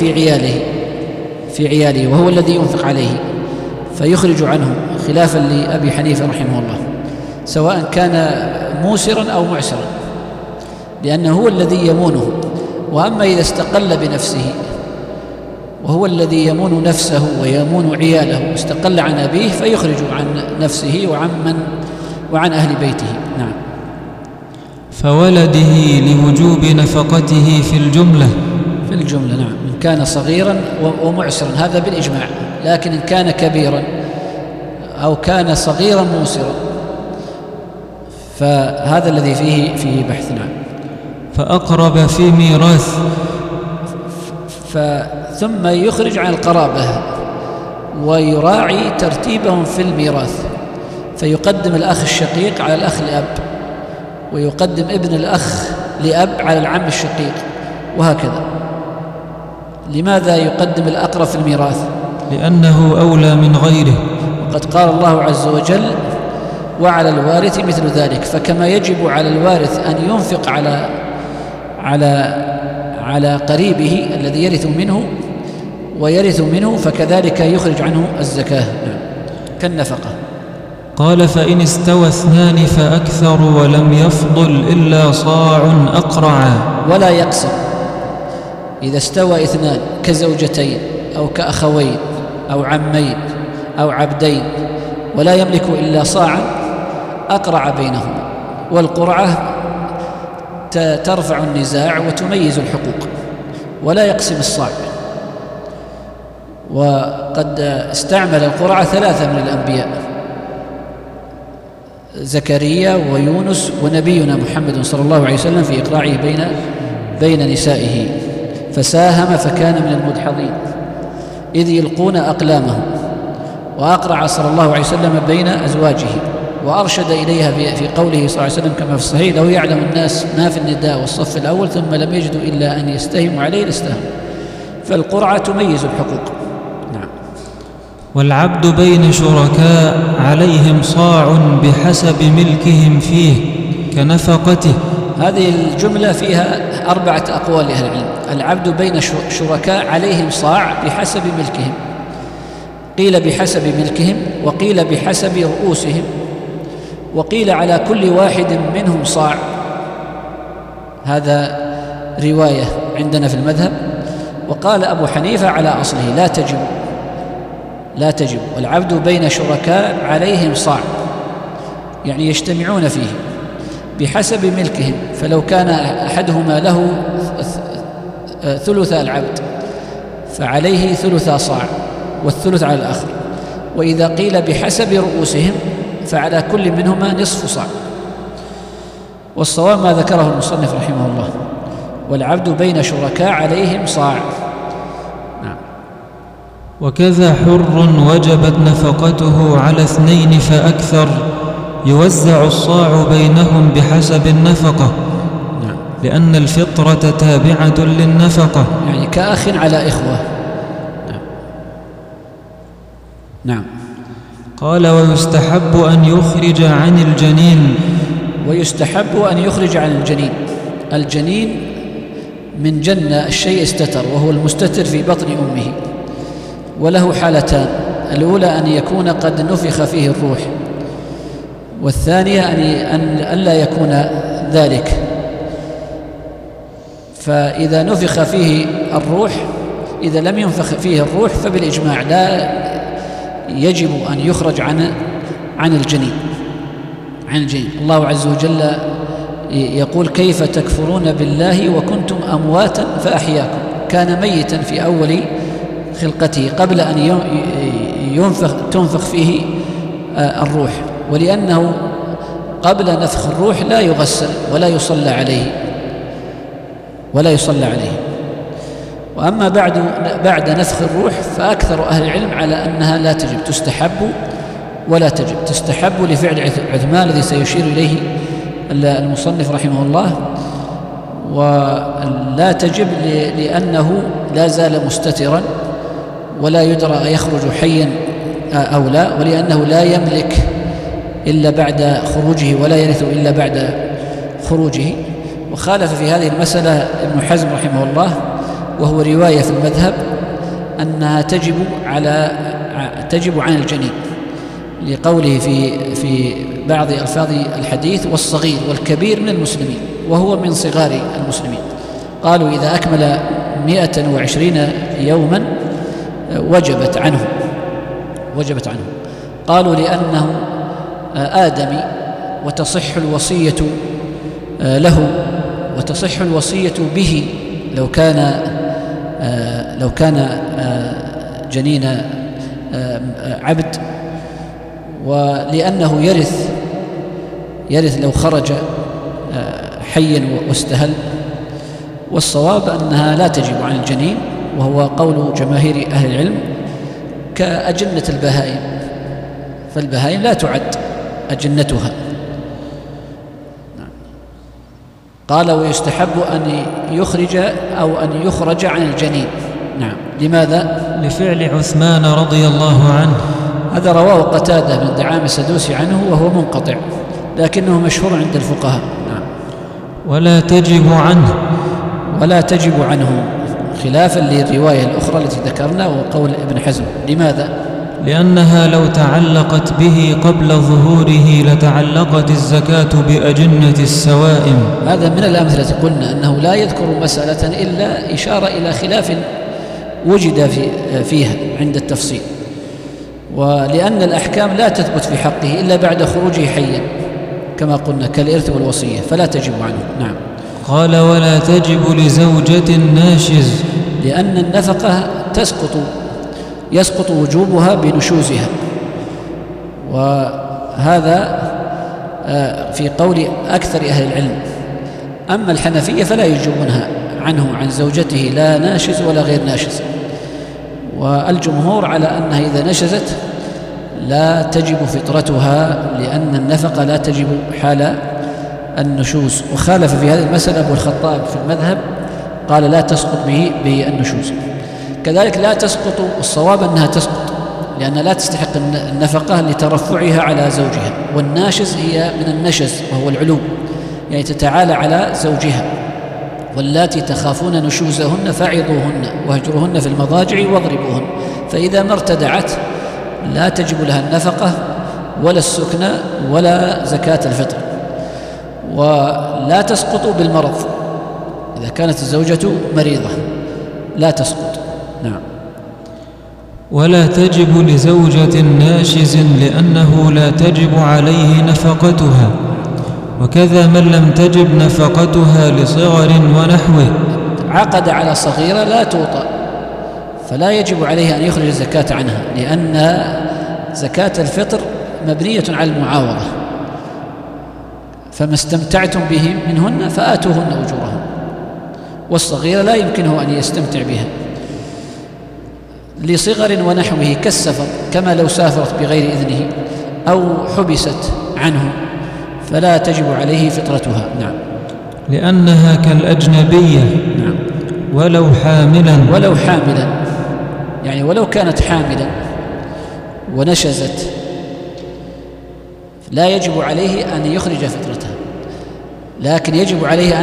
B: في عياله وهو الذي ينفق عليه فيخرج عنه، خلافا لأبي حنيفة رحمه الله، سواء كان موسرا أو معسرا، لأنه هو الذي يمونه. وأما إذا استقل بنفسه وهو الذي يمون نفسه ويمون عياله واستقل عن أبيه فيخرج عن نفسه وعن أهل بيته. نعم.
A: فولده لوجوب نفقته في الجملة.
B: نعم، إن كان صغيرا ومعسرا هذا بالإجماع، لكن إن كان كبيرا أو كان صغيرا موسرا فهذا الذي فيه بحث. نعم.
A: فأقرب في ميراث،
B: ثم يخرج عن القرابة ويراعي ترتيبهم في الميراث، فيقدم الأخ الشقيق على الأخ لأب، ويقدم ابن الأخ لأب على العم الشقيق، وهكذا. لماذا يقدم الأقرب في الميراث؟
A: لأنه أولى من غيره،
B: وقد قال الله عز وجل: وعلى الوارث مثل ذلك. فكما يجب على الوارث أن ينفق على قريبه الذي يرث منه ويرث منه، فكذلك يخرج عنه الزكاة كالنفقة.
A: قال: فإن استوى اثنان فأكثر ولم يفضل إلا صاع أقرع.
B: ولا يقسم. إذا استوى اثنان كزوجتين أو كأخوين أو عمين أو عبدين ولا يملك إلا صاعا أقرع بينهما، والقرعة ترفع النزاع وتميز الحقوق، ولا يقسم الصاع. وقد استعمل القرعة 3 من الأنبياء: زكريا ويونس ونبينا محمد صلى الله عليه وسلم في إقراعه بين نسائه، فساهم فكان من المدحضين إذ يلقون أقلامهم، وأقرع صلى الله عليه وسلم بين أزواجه، وأرشد إليها في قوله صلى الله عليه وسلم كما في الصحيح: لو يعلم الناس ما في النداء والصف الأول ثم لم يجدوا إلا أن يستهموا عليه لاستهموا. فالقرعة تميز الحقوق. نعم.
A: والعبد بين شركاء عليهم صاع بحسب ملكهم فيه كنفقته.
B: هذه الجملة فيها 4 أقوال لأهل العلم. العبد بين شركاء عليهم صاع بحسب ملكهم، قيل بحسب ملكهم، وقيل بحسب رؤوسهم، وقيل على كل واحد منهم صاع. هذا رواية عندنا في المذهب. وقال أبو حنيفة على أصله: لا تجب. والعبد بين شركاء عليهم صاع، يعني يجتمعون فيه بحسب ملكهم، فلو كان أحدهما له ثلث العبد فعليه 3 صاع والثلث على الآخر. وإذا قيل بحسب رؤوسهم فعلى كل منهما نصف صاع. والصواب ما ذكره المصنف رحمه الله: والعبد بين شركاء عليهم صاع. نعم.
A: وكذا حر وجبت نفقته على 2 فأكثر يوزع الصاع بينهم بحسب النفقة.
B: نعم.
A: لأن الفطرة تابعة للنفقة،
B: يعني كأخ على إخوة. نعم.
A: قال: ويستحب أن يخرج عن الجنين.
B: ويستحب أن يخرج عن الجنين. الجنين من جنة الشيء استتر، وهو المستتر في بطن أمه، وله حالتان: الأولى أن يكون قد نفخ فيه الروح، والثانية أن ألا يكون ذلك. فإذا نفخ فيه الروح، إذا لم ينفخ فيه الروح فبالإجماع لا يجب أن يخرج عن الجنين. الله عز وجل يقول: كيف تكفرون بالله وكنتم أمواتا فأحياكم. كان ميتا في أول خلقته قبل أن تنفخ فيه الروح، ولأنه قبل نفخ الروح لا يغسل ولا يصلى عليه. وأما بعد نفخ الروح فأكثر أهل العلم على أنها لا تجب، تستحب ولا تجب. تستحب لفعل عثمان الذي سيشير إليه المصنف رحمه الله، ولا تجب لأنه لا زال مستترا ولا يدرى يخرج حيا أو لا، ولأنه لا يملك إلا بعد خروجه ولا يرث إلا بعد خروجه. وخالف في هذه المسألة ابن حزم رحمه الله، وهو رواية في المذهب أنها تجب عن الجنين، لقوله في بعض ألفاظ الحديث والصغير والكبير من المسلمين، وهو من صغار المسلمين. قالوا إذا أكمل 120 يوما وجبت عنه. قالوا لأنه آدمي وتصح الوصية له وتصح الوصية به لو كان جنين عبد، ولأنه يرث لو خرج حيا واستهل. والصواب أنها لا تجب عن الجنين، وهو قول جماهير أهل العلم، كأجنة البهائم، فالبهائم لا تعد أجنتها. قال ويستحب أن يخرج عن الجنين. نعم. لماذا؟
A: لفعل عثمان رضي الله عنه.
B: هذا رواه قتادة بن دعامة السدوسي عنه، وهو منقطع، لكنه مشهور عند الفقهاء. نعم. ولا تجب عنه خلافا للرواية الأخرى التي ذكرنا وقول ابن حزم. لماذا؟
A: لأنها لو تعلقت به قبل ظهوره لتعلقت الزكاة بأجنة السوائم.
B: هذا من الأمثلة قلنا أنه لا يذكر مسألة إلا إشارة إلى خلاف وجد فيها عند التفصيل، ولأن الأحكام لا تثبت في حقه إلا بعد خروجه حيا كما قلنا كالإرث والوصية، فلا تجب عنه. نعم.
A: قال ولا تجب لزوجة ناشز،
B: لأن النفقة يسقط وجوبها بنشوزها، وهذا في قول أكثر أهل العلم. أما الحنفية فلا يجوبونها عنه عن زوجته لا ناشز ولا غير ناشز، والجمهور على أنها إذا نشزت لا تجب فطرتها، لأن النفقة لا تجب حال النشوز. وخالف في هذه المسألة أبو الخطاب في المذهب، قال لا تسقط به النشوز. كذلك لا تسقط، الصواب أنها تسقط، لأنها لا تستحق النفقة لترفعها على زوجها، والناشز هي من النشز وهو العلو، يعني تتعالى على زوجها. واللاتي تخافون نشوزهن فعظوهن واهجروهن في المضاجع واضربوهن، فإذا ما ارتدعت لا تجب لها النفقة ولا السكنى ولا زكاة الفطر. ولا تسقط بالمرض، إذا كانت الزوجة مريضة لا تسقط. نعم.
A: ولا تجب لزوجة ناشز لأنه لا تجب عليه نفقتها، وكذا من لم تجب نفقتها لصغر ونحوه.
B: عقد على صغيرة لا توطأ فلا يجب عليه أن يخرج الزكاة عنها، لأن زكاة الفطر مبنية على المعاوضة، فما استمتعتم به منهن فآتوهن أجورهن، والصغيرة لا يمكنه أن يستمتع بها. لصغر ونحوه كالسفر، كما لو سافرت بغير إذنه أو حبست عنه فلا تجب عليه فطرتها. نعم.
A: لأنها كالأجنبية.
B: نعم.
A: ولو حاملا،
B: يعني ولو كانت حاملا ونشزت لا يجب عليه أن يخرج فطرتها، لكن يجب عليه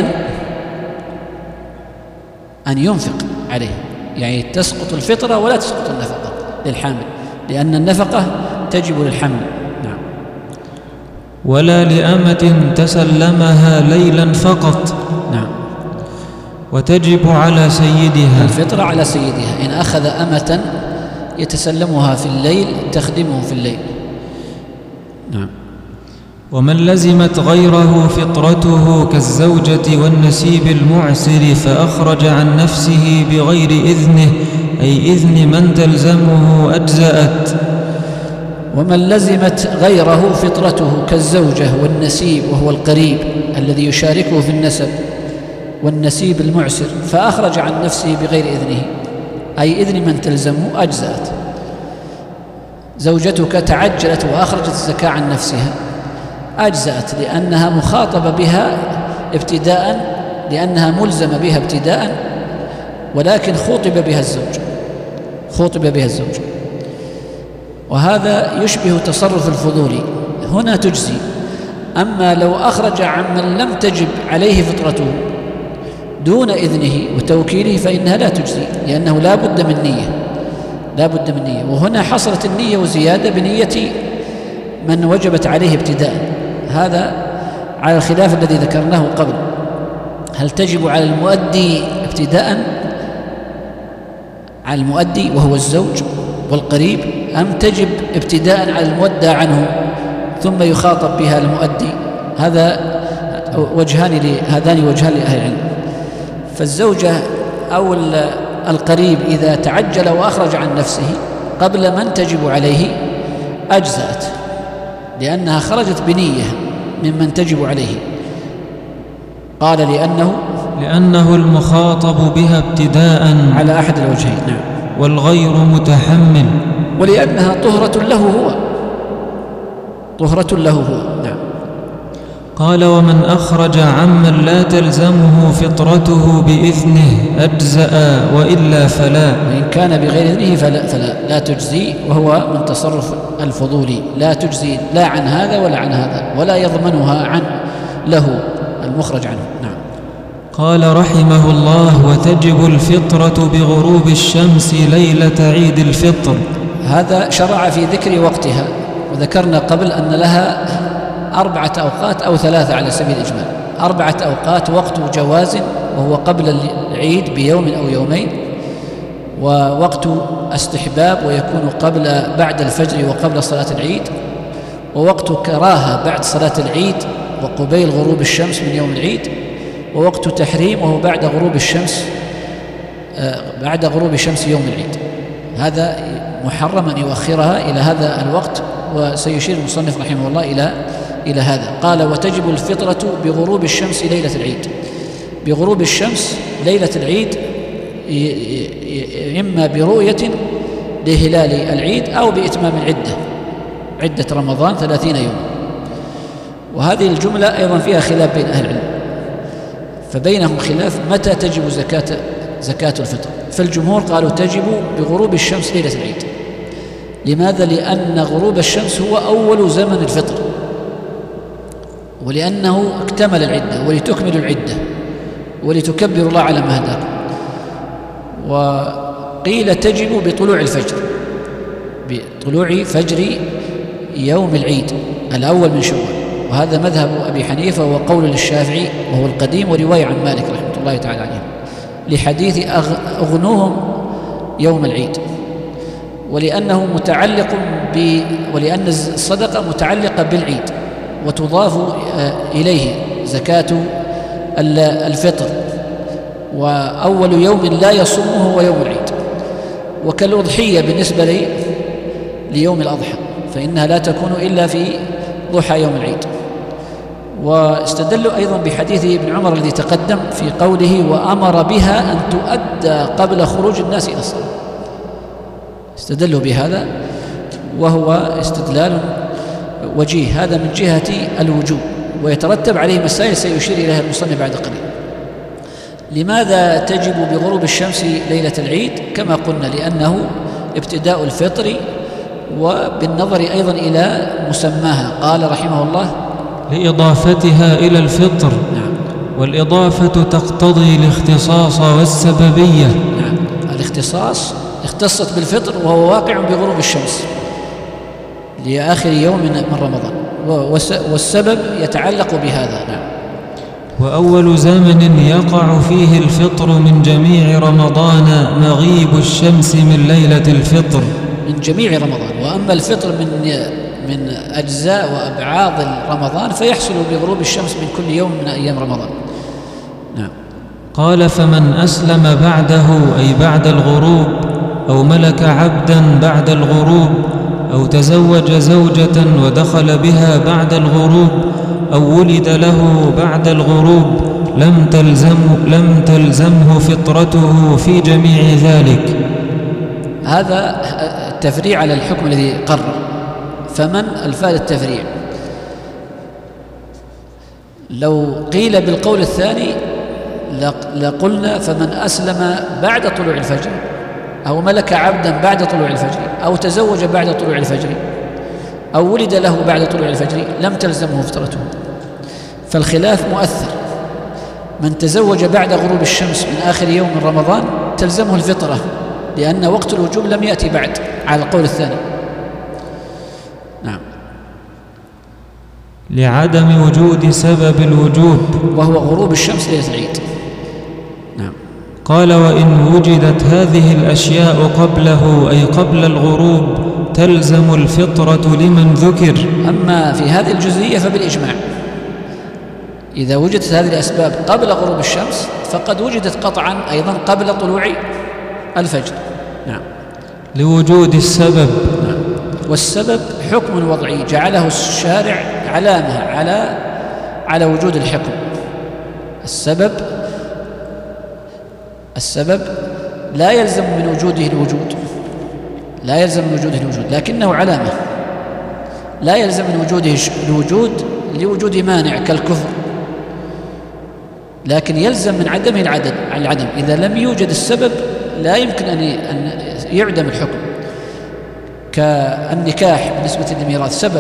B: أن ينفق عليه، يعني تسقط الفطرة ولا تسقط النفقة للحامل، لأن النفقة تجب للحمل. نعم.
A: ولا لأمة تسلمها ليلا فقط.
B: نعم.
A: وتجب على سيدها،
B: الفطرة على سيدها، إن أخذ أمة يتسلمها في الليل تخدمه في الليل. نعم.
A: ومن لزمت غيره فطرته كالزوجة والنسيب المعسر فأخرج عن نفسه بغير إذنه، أي إذن من تلزمه أجزأت.
B: ومن لزمت غيره فطرته كالزوجة والنسيب وهو القريب الذي يشاركه في النسب، والنسيب المعسر، فأخرج عن نفسه بغير إذنه أي إذن من تلزمه أجزأت. زوجتك تعجلت وأخرجت الزكاة عن نفسها أجزأت، لأنها مخاطبة بها ابتداء، لأنها ملزمة بها ابتداء، ولكن خوطب بها الزوج. وهذا يشبه تصرف الفضولي. هنا تجزي. أما لو أخرج عمن لم تجب عليه فطرته دون إذنه وتوكيله فإنها لا تجزي، لأنه لا بد من نية، وهنا حصلت النية وزيادة بنية من وجبت عليه ابتداء. هذا على الخلاف الذي ذكرناه قبل، هل تجب على المؤدي ابتداء، على المؤدي وهو الزوج والقريب، أم تجب ابتداء على المودى عنه ثم يخاطب بها المؤدي؟ هذا هذان وجهان لأهل العلم. فالزوجة أو القريب إذا تعجل وأخرج عن نفسه قبل من تجب عليه أجزأت، لأنها خرجت بنية ممن تجب عليه. قال لأنه
A: المخاطب بها ابتداء
B: على أحد الوجهين، نعم،
A: والغير متحمل،
B: ولأنها طهرة له هو، نعم.
A: قال: ومن أخرج عمن لا تلزمه فطرته بإذنه أجزأ، وإلا فلا.
B: وإن كان بغير إذنه فلا لا تجزي، وهو من تصرف الفضولي، لا تجزي لا عن هذا ولا عن هذا، ولا يضمنها له المخرج عنه، نعم.
A: قال رحمه الله: وتجب الفطرة بغروب الشمس ليلة عيد الفطر.
B: هذا شرع في ذكر وقتها، وذكرنا قبل أن لها 4 أوقات أو 3 على سبيل الإجمال. 4 أوقات: وقت جواز وهو قبل العيد بيوم أو يومين، ووقت استحباب ويكون بعد الفجر وقبل صلاة العيد، ووقت كراهة بعد صلاة العيد وقبيل غروب الشمس من يوم العيد، ووقت تحريم وهو بعد غروب شمس يوم العيد. هذا محرم أن يؤخرها إلى هذا الوقت، وسيشير المصنف رحمه الله إلى هذا. قال: وتجب الفطرة بغروب الشمس ليلة العيد. بغروب الشمس ليلة العيد، إما برؤية لهلال العيد أو بإتمام عدة رمضان 30 يوم. وهذه الجملة أيضا فيها خلاف بين أهل العلم، فبينهم خلاف متى تجب زكاة الفطر. فالجمهور قالوا تجب بغروب الشمس ليلة العيد. لماذا؟ لأن غروب الشمس هو أول زمن الفطر، ولأنه اكتمل العدة، ولتكمل العدة ولتكبروا الله على ما هداكم. وقيل تجب بطلوع الفجر، بطلوع فجر يوم العيد الأول من شوال، وهذا مذهب أبي حنيفة وقول للشافعي وهو القديم، ورواية عن مالك رحمة الله تعالى عليه، لحديث أغنوهم يوم العيد، ولأنه ولأن الصدقة متعلقة بالعيد وتضاف إليه زكاة الفطر، وأول يوم لا يصومه هو يوم العيد. وكالأضحية بالنسبة ليوم الأضحى، فإنها لا تكون إلا في ضحى يوم العيد. واستدلوا أيضا بحديث ابن عمر الذي تقدم في قوله: وأمر بها أن تؤدى قبل خروج الناس إلى الصلاة. استدلوا بهذا، وهو استدلال وجيه، هذا من جهة الوجوب، ويترتب عليه مسائل سيشير إليها المصنف بعد قليل. لماذا تجب بغروب الشمس ليلة العيد؟ كما قلنا لأنه ابتداء الفطر، وبالنظر أيضا إلى مسماها. قال رحمه الله:
A: لإضافتها إلى الفطر.
B: نعم.
A: والإضافة تقتضي الاختصاص والسببية.
B: نعم، الاختصاص اختصت بالفطر وهو واقع بغروب الشمس لآخر يوم من رمضان، والسبب يتعلق بهذا. نعم.
A: وأول زمن يقع فيه الفطر من جميع رمضان مغيب الشمس من ليلة الفطر،
B: من جميع رمضان. وأما الفطر من أجزاء وأبعاض رمضان فيحصل بغروب الشمس من كل يوم من أيام رمضان. نعم.
A: قال: فمن أسلم بعده، أي بعد الغروب، أو ملك عبدا بعد الغروب، أو تزوج زوجة ودخل بها بعد الغروب، أو ولد له بعد الغروب، لم تلزمه فطرته في جميع ذلك.
B: هذا التفريع على الحكم الذي قرر. فمن الفاء التفريع، لو قيل بالقول الثاني لقلنا فمن أسلم بعد طلوع الفجر، أو ملك عبدا بعد طلوع الفجر، أو تزوج بعد طلوع الفجر، أو ولد له بعد طلوع الفجر لم تلزمه فطرته. فالخلاف مؤثر. من تزوج بعد غروب الشمس من آخر يوم من رمضان تلزمه الفطرة، لأن وقت الوجوب لم يأتي بعد على القول الثاني. نعم.
A: لعدم وجود سبب الوجوب
B: وهو غروب الشمس ليلة العيد. نعم.
A: قال: وإن وجدت هذه الأشياء قبله أي قبل الغروب تلزم الفطرة لمن ذكر.
B: أما في هذه الجزئية فبالإجماع، إذا وجدت هذه الأسباب قبل غروب الشمس فقد وجدت قطعا أيضا قبل طلوع الفجر. نعم.
A: لوجود السبب.
B: نعم. والسبب حكم وضعي جعله الشارع علامة على وجود الحكم. السبب لا يلزم من وجوده الوجود، لكنه علامة. لا يلزم من وجوده الوجود لوجود مانع كالكفر، لكن يلزم من عدمه العدم. إذا لم يوجد السبب لا يمكن أن يعدم الحكم. كالنكاح بالنسبة للميراث سبب،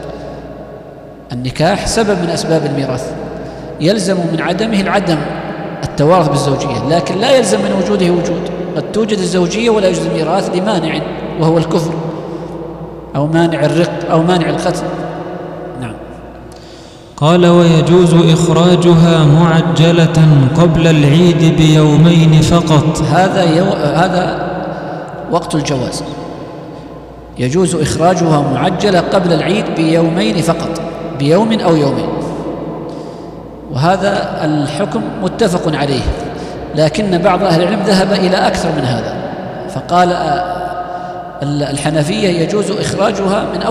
B: النكاح سبب من أسباب الميراث، يلزم من عدمه العدم، التوارث بالزوجية، لكن لا يلزم من وجوده وجود. قد توجد الزوجية ولا يوجد الميراث لمانع وهو الكفر أو مانع الرق أو مانع القتل. نعم.
A: قال: ويجوز إخراجها معجلة قبل العيد بيومين فقط.
B: هذا وقت الجواز، يجوز إخراجها معجلة قبل العيد بيومين فقط، بيوم أو يومين. وهذا الحكم متفق عليه، لكن بعض أهل العلم ذهب إلى أكثر من هذا، فقال الحنفية يجوز إخراجها من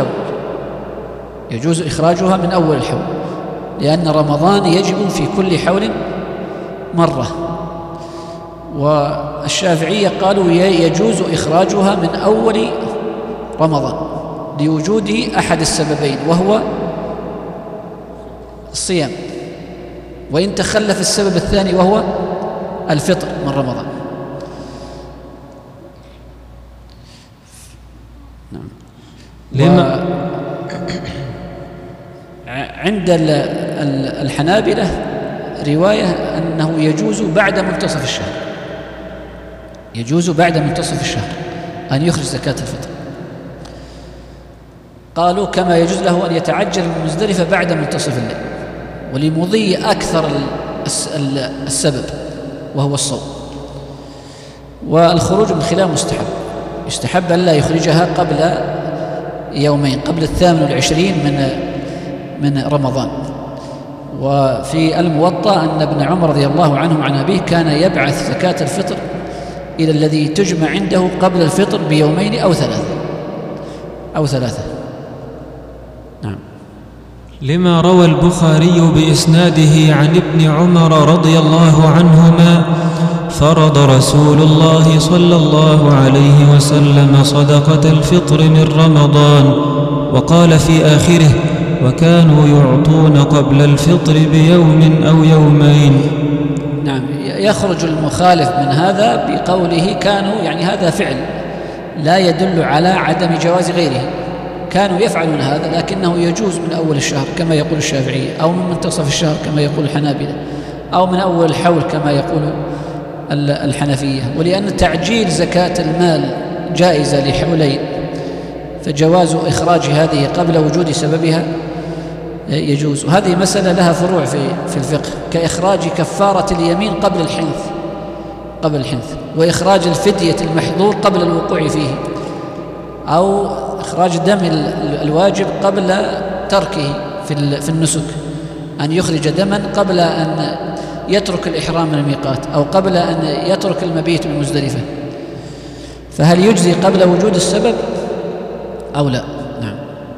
B: أول الحول، لأن رمضان يجب في كل حول مرة. والشافعية قالوا يجوز إخراجها من أول رمضان لوجود أحد السببين وهو الصيام، وإن تخلف السبب الثاني وهو الفطر من رمضان. نعم. عند الحنابلة رواية أنه يجوز بعد منتصف الشهر أن يخرج زكاة الفطر. قالوا كما يجوز له أن يتعجل من مزدلفة بعد منتصف الليل، ولمضي أكثر السبب وهو الصوم. والخروج من خلال يستحب أن لا يخرجها قبل يومين، قبل 28 من رمضان. وفي الموطأ أن ابن عمر رضي الله عنه عن أبيه كان يبعث زكاة الفطر إلى الذي تجمع عنده قبل الفطر بيومين أو ثلاثة. نعم.
A: لما روى البخاري بإسناده عن ابن عمر رضي الله عنهما: فرض رسول الله صلى الله عليه وسلم صدقة الفطر من رمضان، وقال في آخره: وكانوا يعطون قبل الفطر بيوم أو يومين.
B: نعم. يخرج المخالف من هذا بقوله كانوا، يعني هذا فعل لا يدل على عدم جواز غيره. كانوا يفعلون هذا، لكنه يجوز من أول الشهر كما يقول الشافعية، أو من منتصف الشهر كما يقول الحنابلة، أو من أول الحول كما يقول الحنفية. ولأن تعجيل زكاة المال جائزة لحولين، فجواز إخراج هذه قبل وجود سببها يجوز. وهذه مسألة لها فروع في الفقه، كإخراج كفارة اليمين قبل الحنث، وإخراج الفدية المحظور قبل الوقوع فيه، أو إخراج دم الواجب قبل تركه في النسك، أن يخرج دما قبل أن يترك الإحرام من الميقات، أو قبل أن يترك المبيت بمزدلفة. فهل يجزي قبل وجود السبب أو لا؟ نعم.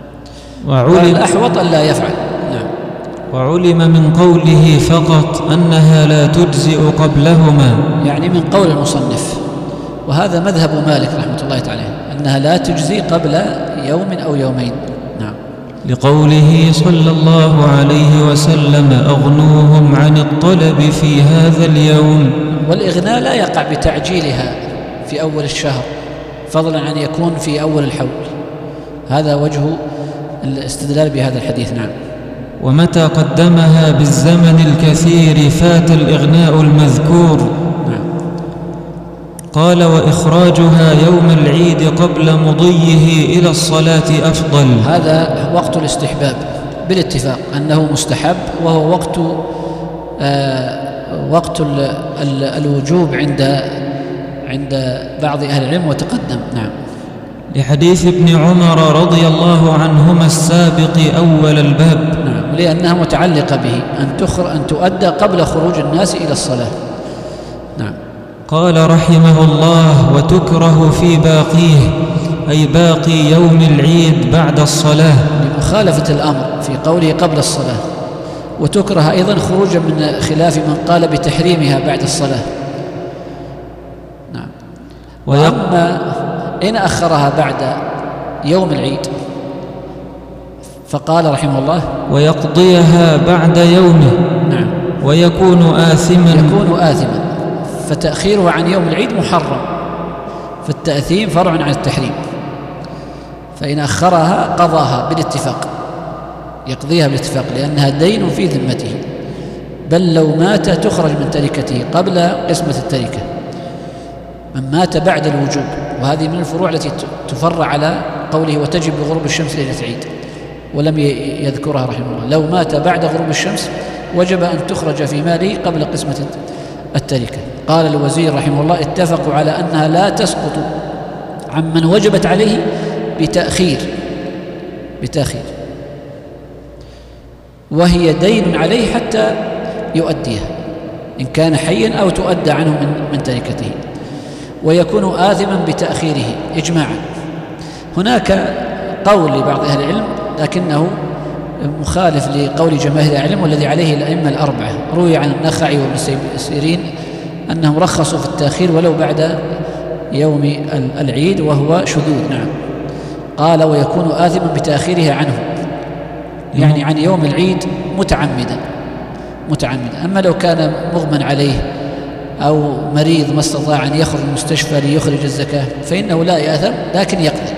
B: والأحوط أن لا يفعل. نعم.
A: وعلم من قوله فقط أنها لا تجزئ قبلهما،
B: يعني من قول المصنف، وهذا مذهب مالك رحمة الله تعالى، أنها لا تجزي قبل يوم أو يومين. نعم.
A: لقوله صلى الله عليه وسلم: أغنوهم عن الطلب في هذا اليوم.
B: والإغناء لا يقع بتعجيلها في أول الشهر، فضلا عن يكون في أول الحول. هذا وجه الاستدلال بهذا الحديث. نعم.
A: ومتى قدمها بالزمن الكثير فات الإغناء المذكور.
B: نعم.
A: قال: وإخراجها يوم العيد قبل مضيه إلى الصلاة أفضل.
B: هذا وقت الاستحباب بالاتفاق أنه مستحب، وهو وقت الوجوب عند بعض أهل العلم وتقدم. نعم.
A: لحديث ابن عمر رضي الله عنهما السابق أول الباب.
B: نعم. لأنها متعلقة به أن تؤدى قبل خروج الناس إلى الصلاة. نعم.
A: قال رحمه الله: وتكره في باقيه، أي باقي يوم العيد بعد الصلاة،
B: لمخالفة الأمر في قوله قبل الصلاة. وتكره أيضا خروجا من خلاف من قال بتحريمها بعد الصلاة. نعم. وأما إن أخرها بعد يوم العيد فقال رحمه الله:
A: ويقضيها بعد يومه.
B: نعم.
A: ويكون آثما.
B: فتأخيرها عن يوم العيد محرم، فالتأثيم فرع عن التحريم، فإن أخرها قضاها بالاتفاق، يقضيها بالاتفاق لأنها دين في ذمته، بل لو مات تخرج من تركته قبل قسمة التركة. من مات بعد الوجوب، وهذه من الفروع التي تفرع على قوله وتجب بغروب الشمس ليلة العيد، ولم يذكرها رحمه الله. لو مات بعد غروب الشمس وجب أن تخرج في ماله قبل قسمة التركة. قال الوزير رحمه الله: اتفقوا على أنها لا تسقط عمن وجبت عليه بتأخير، وهي دين عليه حتى يؤديها إن كان حيا أو تؤدى عنه من تركته، ويكون آثما بتأخيره إجماعا. هناك قول لبعض أهل العلم لكنه مخالف لقول جماهير العلم والذي عليه الأئمة الأربعة. روي عن النخعي وابن سيرين أنهم رخصوا في التأخير ولو بعد يوم العيد، وهو شذوذ. نعم. قال: ويكون آثما بتأخيرها عنه، يعني عن يوم العيد متعمدا. أما لو كان مغمى عليه أو مريض ما استطاع أن يخرج المستشفى ليخرج الزكاة فإنه لا يأثم لكن يقضي.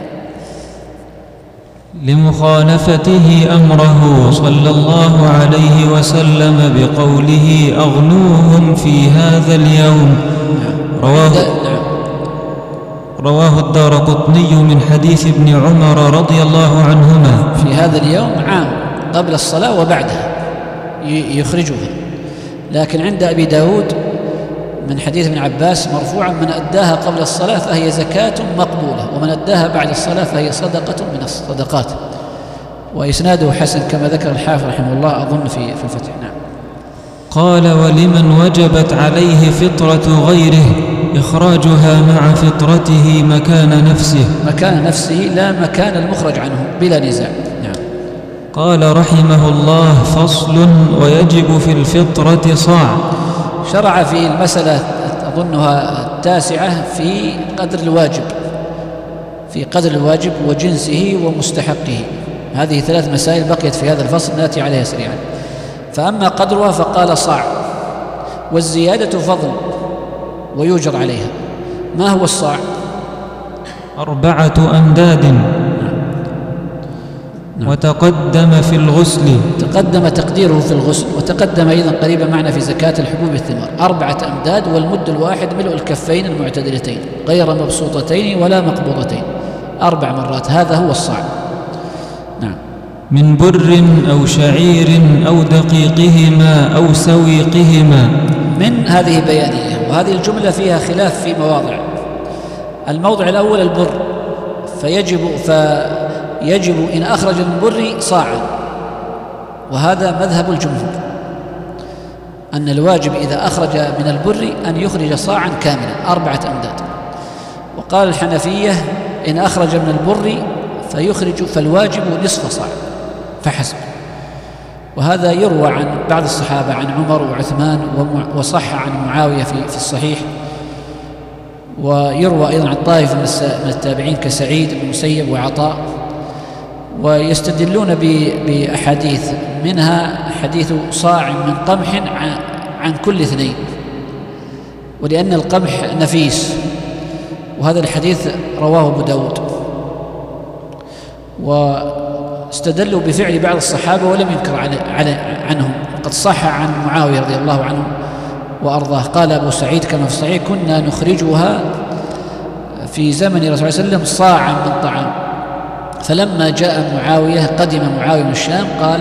A: لمخالفته أمره صلى الله عليه وسلم بقوله: أغنوهم في هذا اليوم. رواه الدارقطني من حديث ابن عمر رضي الله عنهما.
B: في هذا اليوم عام قبل الصلاة وبعدها يخرجها. لكن عند أبي داود من حديث ابن عباس مرفوعا: من أداها قبل الصلاة فهي زكاة مقبولة، ومن أداها بعد الصلاة فهي صدقة من الصدقات. وإسناده حسن كما ذكر الحافظ رحمه الله أظن في الفتح. نعم.
A: قال: ولمن وجبت عليه فطرة غيره إخراجها مع فطرته مكان نفسه
B: لا مكان المخرج عنه بلا نزاع. نعم.
A: قال رحمه الله: فصل: ويجب في الفطرة صاع.
B: شرع في المسألة أظنها التاسعة في قدر الواجب وجنسه ومستحقه. هذه 3 مسائل بقيت في هذا الفصل نأتي عليها سريعا. فأما قدرها فقال صاع، والزيادة فضل ويؤجر عليها. ما هو الصاع؟
A: 4 أمداد. نعم. وتقدم في الغسل،
B: تقدم تقديره في الغسل، وتقدم أيضا قريبا معنا في زكاة الحبوب الثمار. 4 أمداد، والمد الواحد ملء الكفين المعتدلتين غير مبسوطتين ولا مقبوضتين 4 مرات. هذا هو الصاع. نعم.
A: من بر أو شعير أو دقيقهما أو سويقهما.
B: من هذه بيانية، وهذه الجملة فيها خلاف في مواضع. الموضع الأول البر، فيجب إن أخرج من البر صاعا، وهذا مذهب الجمهور أن الواجب إذا أخرج من البر أن يخرج صاعا كاملا 4 أمداد. وقال الحنفية إن أخرج من البر فالواجب نصف صاع فحسب. وهذا يروى عن بعض الصحابة عن عمر وعثمان، وصح عن معاوية في الصحيح، ويروى أيضا عن طائفة من التابعين كسعيد بن المسيب وعطاء. ويستدلون بأحاديث، منها حديث صاع من قمح عن كل 2، ولأن القمح نفيس، وهذا الحديث رواه أبو داود. واستدلوا بفعل بعض الصحابة ولم ينكر عنهم. قد صح عن معاوية رضي الله عنه وأرضاه قال أبو سعيد كما في الصحيح: كنا نخرجها في زمن الرسول صلى الله عليه وسلم صاعا من طعام، فلما جاء معاوية قدم معاوية من الشام قال: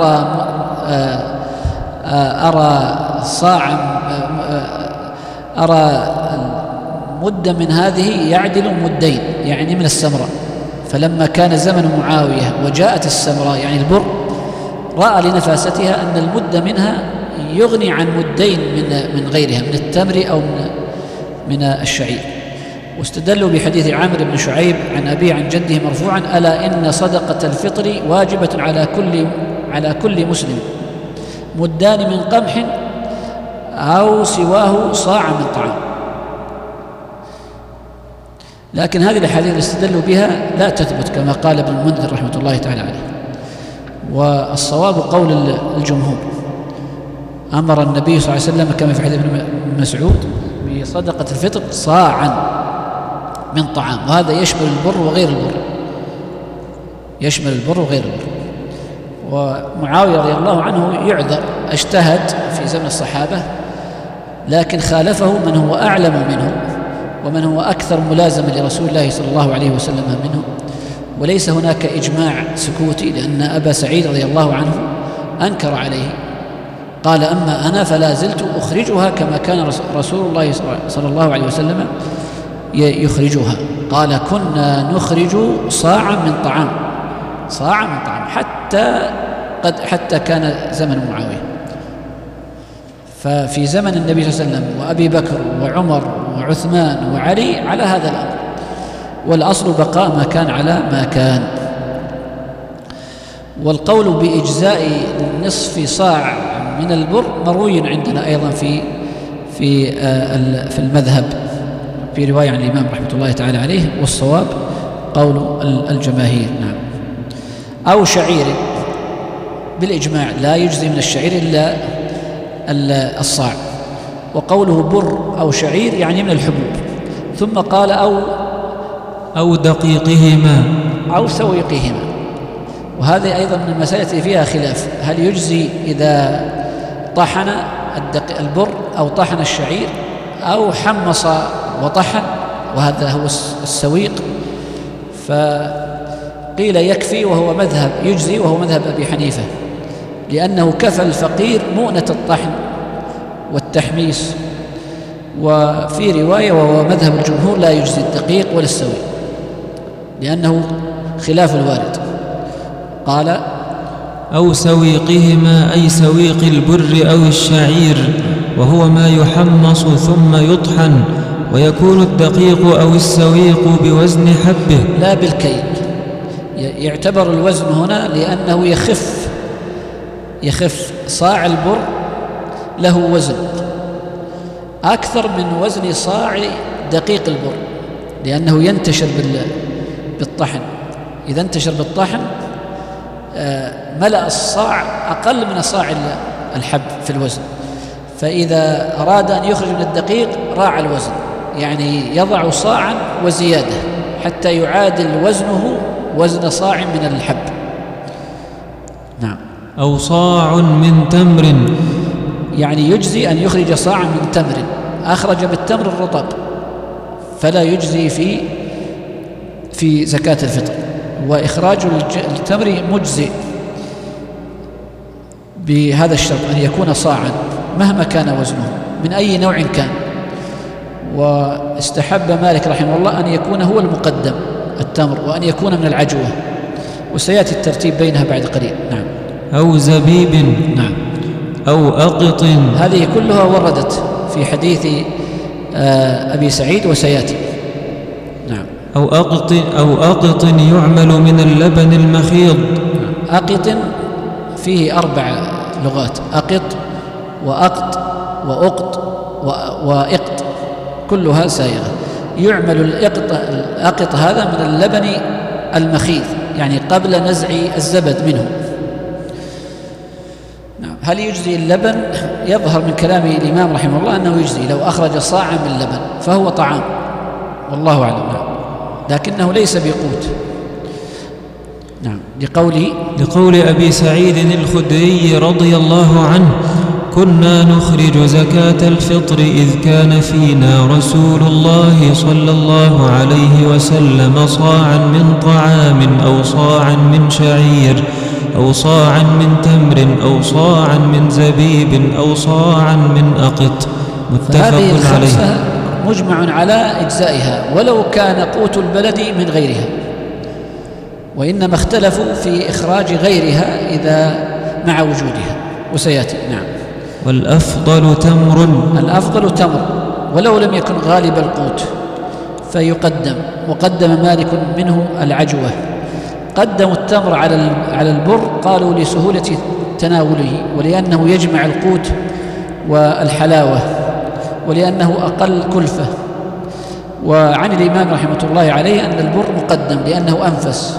B: أرى مدا من هذه يعدل مدين، يعني من السمراء. فلما كان زمن معاوية وجاءت السمراء يعني البر، رأى لنفاستها أن المد منها يغني عن مدين من غيرها من التمر أو من الشعير. واستدلوا بحديث عامر بن شعيب عن أبيه عن جده مرفوعا: ألا إن صدقة الفطر واجبة على كل مسلم، مدان من قمح أو سواه صاع من طعام. لكن هذه الأحاديث اللي استدلوا بها لا تثبت كما قال ابن المنذر رحمة الله تعالى عليه. والصواب قول الجمهور: أمر النبي صلى الله عليه وسلم كما في حديث ابن مسعود بصدقة الفطر صاعا من طعام، وهذا يشمل البر وغير البر، يشمل البر وغير البر. ومعاوية رضي الله عنه يعذر، اجتهد في زمن الصحابة، لكن خالفه من هو أعلم منه ومن هو أكثر ملازمة لرسول الله صلى الله عليه وسلم منه. وليس هناك إجماع سكوتي، لأن أبا سعيد رضي الله عنه أنكر عليه، قال: أما أنا فلا زلت أخرجها كما كان رسول الله صلى الله عليه وسلم يخرجها. قال: كنا نخرج صاعا من طعام، صاعا من طعام، حتى كان زمن معاوية. ففي زمن النبي صلى الله عليه وسلم وأبي بكر وعمر وعثمان وعلي على هذا الأمر، والأصل بقاء ما كان على ما كان. والقول بإجزاء نصف صاع من البر مروي عندنا أيضا في المذهب، في رواية عن الإمام رحمة الله تعالى عليه، والصواب قول الجماهير. نعم. أو شعير بالإجماع لا يجزي من الشعير إلا الصاع. وقوله بر أو شعير يعني من الحبوب. ثم قال:
A: أو دقيقهما
B: أو سويقهما. وهذه أيضا من المسائل التي فيها خلاف، هل يجزي إذا طحن البر أو طحن الشعير أو حمص وطحن، وهذا هو السويق. فقيل يكفي وهو مذهب يجزي، وهو مذهب أبي حنيفة، لأنه كفى الفقير مؤنة الطحن والتحميص. وفي رواية وهو مذهب الجمهور لا يجزي الدقيق ولا السويق، لأنه خلاف الوارد. قال:
A: أو سويقهما، أي سويق البر أو الشعير، وهو ما يحمص ثم يطحن، ويكون الدقيق أو السويق بوزن حبه
B: لا بالكيل. يعتبر الوزن هنا لأنه يخف صاع البر له وزن أكثر من وزن صاع دقيق البر، لأنه ينتشر بالطحن. إذا انتشر بالطحن ملأ الصاع أقل من صاع الحب في الوزن، فإذا أراد أن يخرج من الدقيق راعى الوزن، يعني يضع صاعا وزيادة حتى يعادل وزنه وزن صاع من الحب. نعم.
A: أو صاع من تمر،
B: يعني يجزي أن يخرج صاعا من تمر، أخرج بالتمر الرطب فلا يجزي في زكاة الفطر. وإخراج التمر مجزئ بهذا الشرط، أن يكون صاعا مهما كان وزنه من أي نوع كان. واستحب مالك رحمه الله أن يكون هو المقدم التمر، وأن يكون من العجوة، وسيأتي الترتيب بينها بعد قليل. نعم.
A: أو زبيب.
B: نعم.
A: أو أقط.
B: هذه كلها وردت في حديث أبي سعيد وسيأتي. نعم.
A: أو أقط يعمل من اللبن المخيض.
B: أقط فيه 4 لغات: أقط وأقط وأقط وإقط، كلها سائغة. يعمل الأقط هذا من اللبن المخيض، يعني قبل نزع الزبد منه. نعم. هل يجزي اللبن؟ يظهر من كلام الإمام رحمه الله أنه يجزي لو أخرج صاعا من اللبن، فهو طعام، والله أعلم. نعم. لكنه ليس بقوت. نعم.
A: لقول أبي سعيد الخدري رضي الله عنه: كنا نخرج زكاة الفطر إذ كان فينا رسول الله صلى الله عليه وسلم صاعا من طعام أو صاعا من شعير أو صاعا من تمر أو صاعا من زبيب أو صاعا من أقط. متفق عليه.
B: مجمع على إجزائها ولو كان قوت البلد من غيرها، وإنما اختلفوا في إخراج غيرها إذا مع وجودها، وسيأتي. نعم.
A: والأفضل تمر.
B: الأفضل تمر ولو لم يكن غالب القوت فيقدم، وقدم مالك منه العجوة. قدموا التمر على البر، قالوا لسهولة تناوله، ولأنه يجمع القوت والحلاوة، ولأنه أقل كلفة. وعن الإمام رحمة الله عليه أن البر مقدم لأنه أنفس.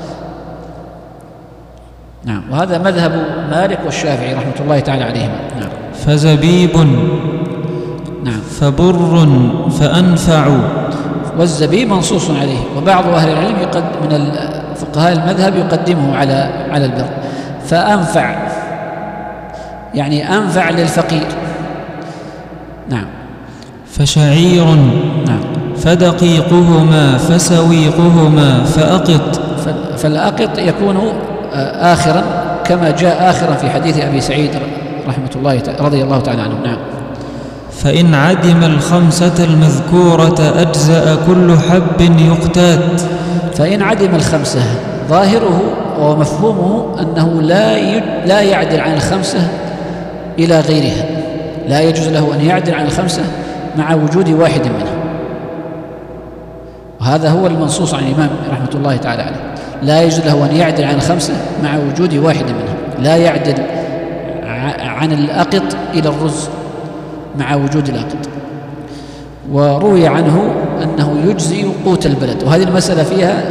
B: نعم. وهذا مذهب مالك والشافعي رحمة الله تعالى عليهما. نعم.
A: فزبيب.
B: نعم.
A: فبر فأنفع.
B: والزبيب منصوص عليه، وبعض أهل العلم من فقهاء المذهب يقدمه على البر. فأنفع يعني أنفع للفقير. نعم.
A: فشعير.
B: نعم.
A: فدقيقهما فسويقهما فأقط.
B: فالأقط يكون آخرا كما جاء آخرا في حديث أبي سعيد رضي الله تعالى عنه. نعم.
A: فإن عدم الخمسة المذكورة أجزأ كل حب يقتات.
B: فإن عدم الخمسة، ظاهره ومفهومه أنه لا يعدل عن الخمسة إلى غيرها، لا يجوز له أن يعدل عن الخمسة مع وجود واحد منها، وهذا هو المنصوص عن الإمام رحمة الله تعالى عليه. لا يجوز له أن يعدل عن الخمسة مع وجود واحد منها، لا يعدل عن الأقط إلى الرز مع وجود الأقط. وروي عنه أنه يجزي قوت البلد، وهذه المسألة فيها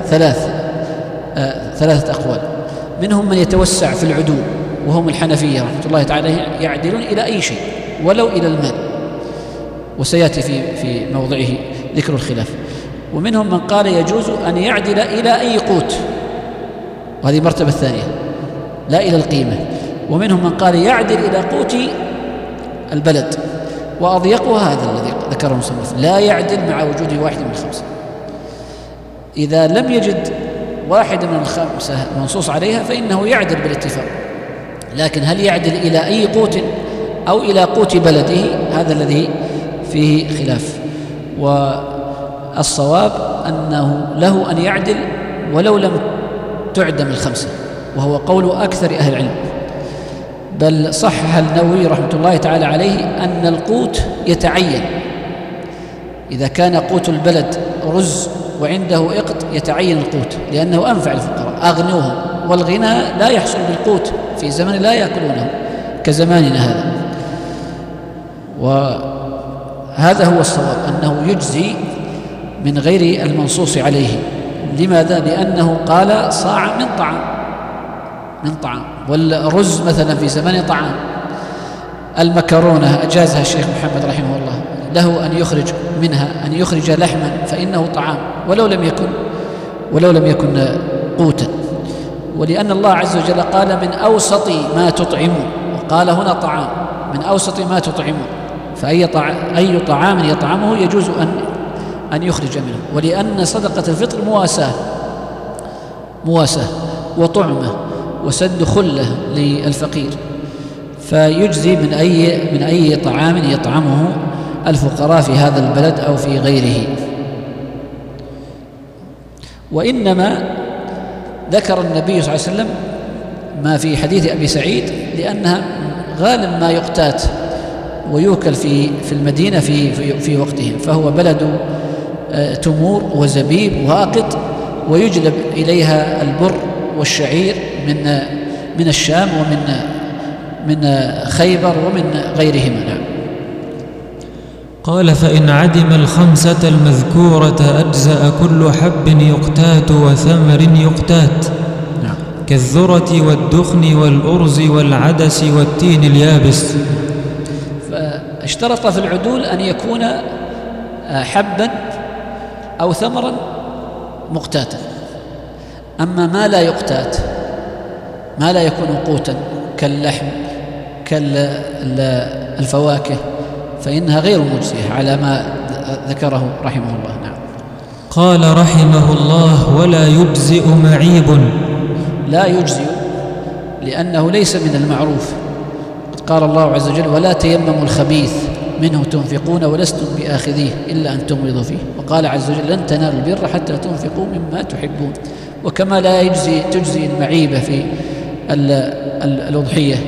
B: ثلاثة أقوال. منهم من يتوسع في العدول وهم الحنفية رحمة الله تعالى، يعدلون إلى أي شيء ولو إلى المال، وسيأتي في موضعه ذكر الخلاف. ومنهم من قال يجوز أن يعدل إلى أي قوت، وهذه مرتبة الثانية، لا إلى القيمة. ومنهم من قال يعدل إلى قوت البلد، وأضيقها هذا الذي ذكره المصنف، لا يعدل مع وجود واحد من الخمسة. إذا لم يجد واحد من الخمسة منصوص عليها فإنه يعدل بالاتفاق، لكن هل يعدل إلى أي قوت أو إلى قوت بلده؟ هذا الذي فيه خلاف. والصواب أنه له أن يعدل ولو لم تعدم الخمسة، وهو قول أكثر أهل العلم. بل صحح النووي رحمة الله تعالى عليه أن القوت يتعين، إذا كان قوت البلد رز وعنده إقط يتعين القوت، لأنه أنفع الفقراء أغنوهم، والغنى لا يحصل بالقوت في زمن لا يأكلونه كزماننا هذا. وهذا هو الصواب، أنه يجزي من غير المنصوص عليه. لماذا؟ لأنه قال صاع من طعام، والرز مثلا في زمن طعام. المكرونة أجازها الشيخ محمد رحمه الله، له أن يخرج منها أن يخرج لحما فإنه طعام ولو لم يكن قوتا. ولأن الله عز وجل قال من أوسط ما تطعمون، وقال هنا طعام، من أوسط ما تطعمون، فأي طعام يطعمه يجوز أن يخرج منه. ولأن صدقة الفطر مواساة وطعمة وسد خلة للفقير، فيجزي من أي طعام يطعمه الفقراء في هذا البلد أو في غيره. وإنما ذكر النبي صلى الله عليه وسلم ما في حديث أبي سعيد لأنها غالب ما يقتات ويوكل في المدينة في وقتهم، فهو بلد تمور وزبيب وأقط، ويجلب إليها البر والشعير من الشام ومن خيبر ومن غيرهما. نعم.
A: قال فإن عدم الخمسة المذكورة أجزأ كل حب يقتات وثمر يقتات.
B: نعم.
A: كالذرة والدخن والأرز والعدس والتين اليابس.
B: فاشترط في العدول أن يكون حبا أو ثمرا مقتاتا. أما ما لا يقتات، ما لا يكون قوتا كاللحم كالفواكه فإنها غير مجزية على ما ذكره رحمه الله. نعم.
A: قال رحمه الله: ولا يجزئ معيب.
B: لا يجزئ لأنه ليس من المعروف. قال الله عز وجل: ولا تيمموا الخبيث منه تنفقون ولستم بآخذيه إلا أن تغمضوا فيه. وقال عز وجل: لن تنالوا البر حتى تنفقوا مما تحبون. وكما لا تجزي المعيبة في الأضحية.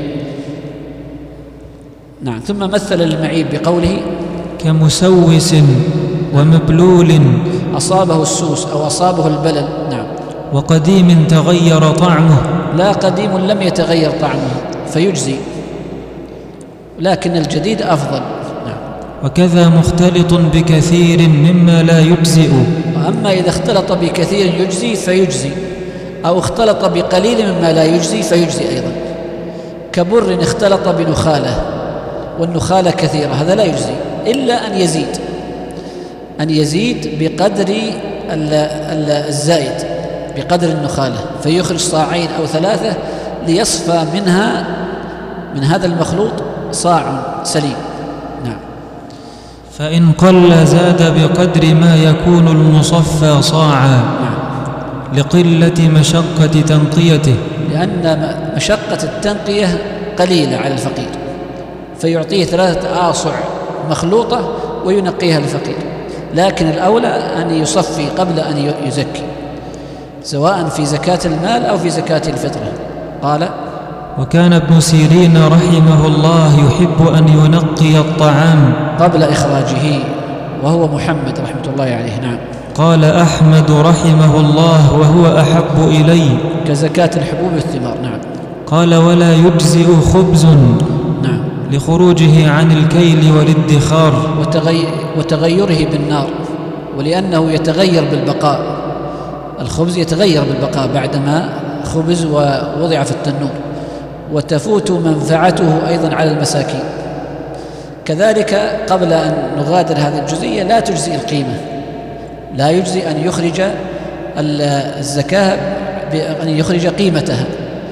B: نعم. ثم مثل المعيب بقوله:
A: كمسوس ومبلول
B: أصابه السوس أو أصابه البلل. نعم.
A: وقديم تغير طعمه.
B: لا، قديم لم يتغير طعمه فيجزي، لكن الجديد أفضل. نعم.
A: وكذا مختلط بكثير مما لا يجزئ.
B: وأما إذا اختلط بكثير يجزي فيجزي، أو اختلط بقليل مما لا يجزي فيجزي أيضا، كبر اختلط بنخالة والنخالة كثيرة، هذا لا يجزي إلا أن يزيد بقدر الزائد، بقدر النخالة، فيخرج صاعين أو 3 ليصفى من هذا المخلوط صاع سليم. نعم.
A: فإن قل زاد بقدر ما يكون المصفى صاعا.
B: نعم.
A: لقلة مشقة تنقيته،
B: لأن مشقة التنقية قليلة على الفقير، فيعطيه 3 آصع مخلوطة وينقيها للفقير. لكن الأولى أن يصفي قبل أن يزكي، سواء في زكاة المال أو في زكاة الفطرة. قال:
A: وكان ابن سيرين رحمه الله يحب أن ينقي الطعام
B: قبل إخراجه، وهو محمد رحمة الله عليه. نعم.
A: قال أحمد رحمه الله: وهو أحب إلي.
B: كزكاة الحبوب والثمار. نعم.
A: قال: ولا يجزئ خبز.
B: نعم.
A: لخروجه عن الكيل والادخار
B: وتغيره بالنار، ولأنه يتغير بالبقاء. الخبز يتغير بالبقاء بعدما خبز ووضع في التنور، وتفوت منفعته أيضا على المساكين. كذلك قبل أن نغادر هذه الجزئية لا تجزي القيمة، لا يجزي أن يخرج الزكاة بأن يخرج قيمتها.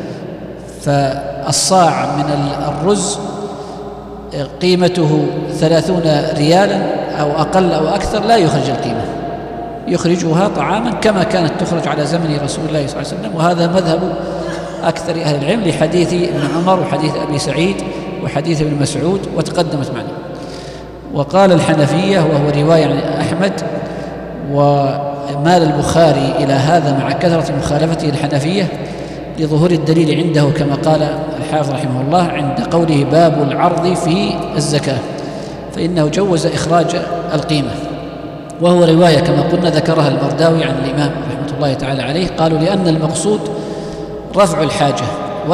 B: فالصاع من الرز قيمته 30 ريالا أو أقل أو أكثر لا يخرج القيمة، يخرجها طعاما كما كانت تخرج على زمن رسول الله صلى الله عليه وسلم. وهذا مذهب أكثر أهل العلم لحديث ابن عمر وحديث أبي سعيد وحديث ابن مسعود وتقدمت معنا. وقال الحنفية وهو رواية عن أحمد، ومال البخاري إلى هذا مع كثرة مخالفته الحنفية لظهور الدليل عنده كما قال الحافظ رحمه الله عند قوله: باب العرض في الزكاة، فإنه جوز إخراج القيمة. وهو رواية كما قلنا ذكرها المرداوي عن الإمام رحمة الله تعالى عليه. قالوا: لأن المقصود رفع الحاجة،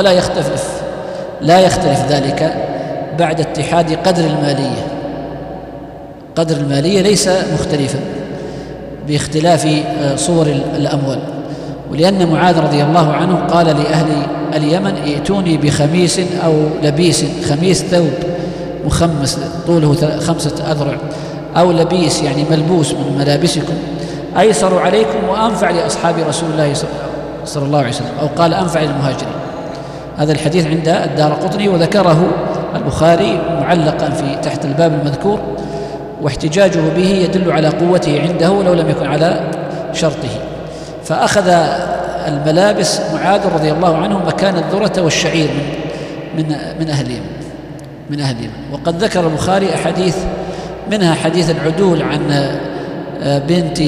B: لا يختلف ذلك بعد اتحاد قدر المالية. قدر المالية ليس مختلفا باختلاف صور الأموال. ولأن معاذ رضي الله عنه قال لأهل اليمن: ائتوني بخميس أو لبيس، خميس ثوب مخمس طوله 5 أذرع، أو لبيس يعني ملبوس من ملابسكم، أيسر عليكم وأنفع لأصحاب رسول الله صلى الله عليه وسلم، أو قال أنفع للمهاجرين. هذا الحديث عند الدارقطني وذكره البخاري معلقا في تحت الباب المذكور، واحتجاجه به يدل على قوته عنده ولو لم يكن على شرطه. فأخذ الملابس معاذ رضي الله عنه مكان الذرة والشعير من أهل اليمن. وقد ذكر البخاري أحاديث، منها حديث العدول عن بنت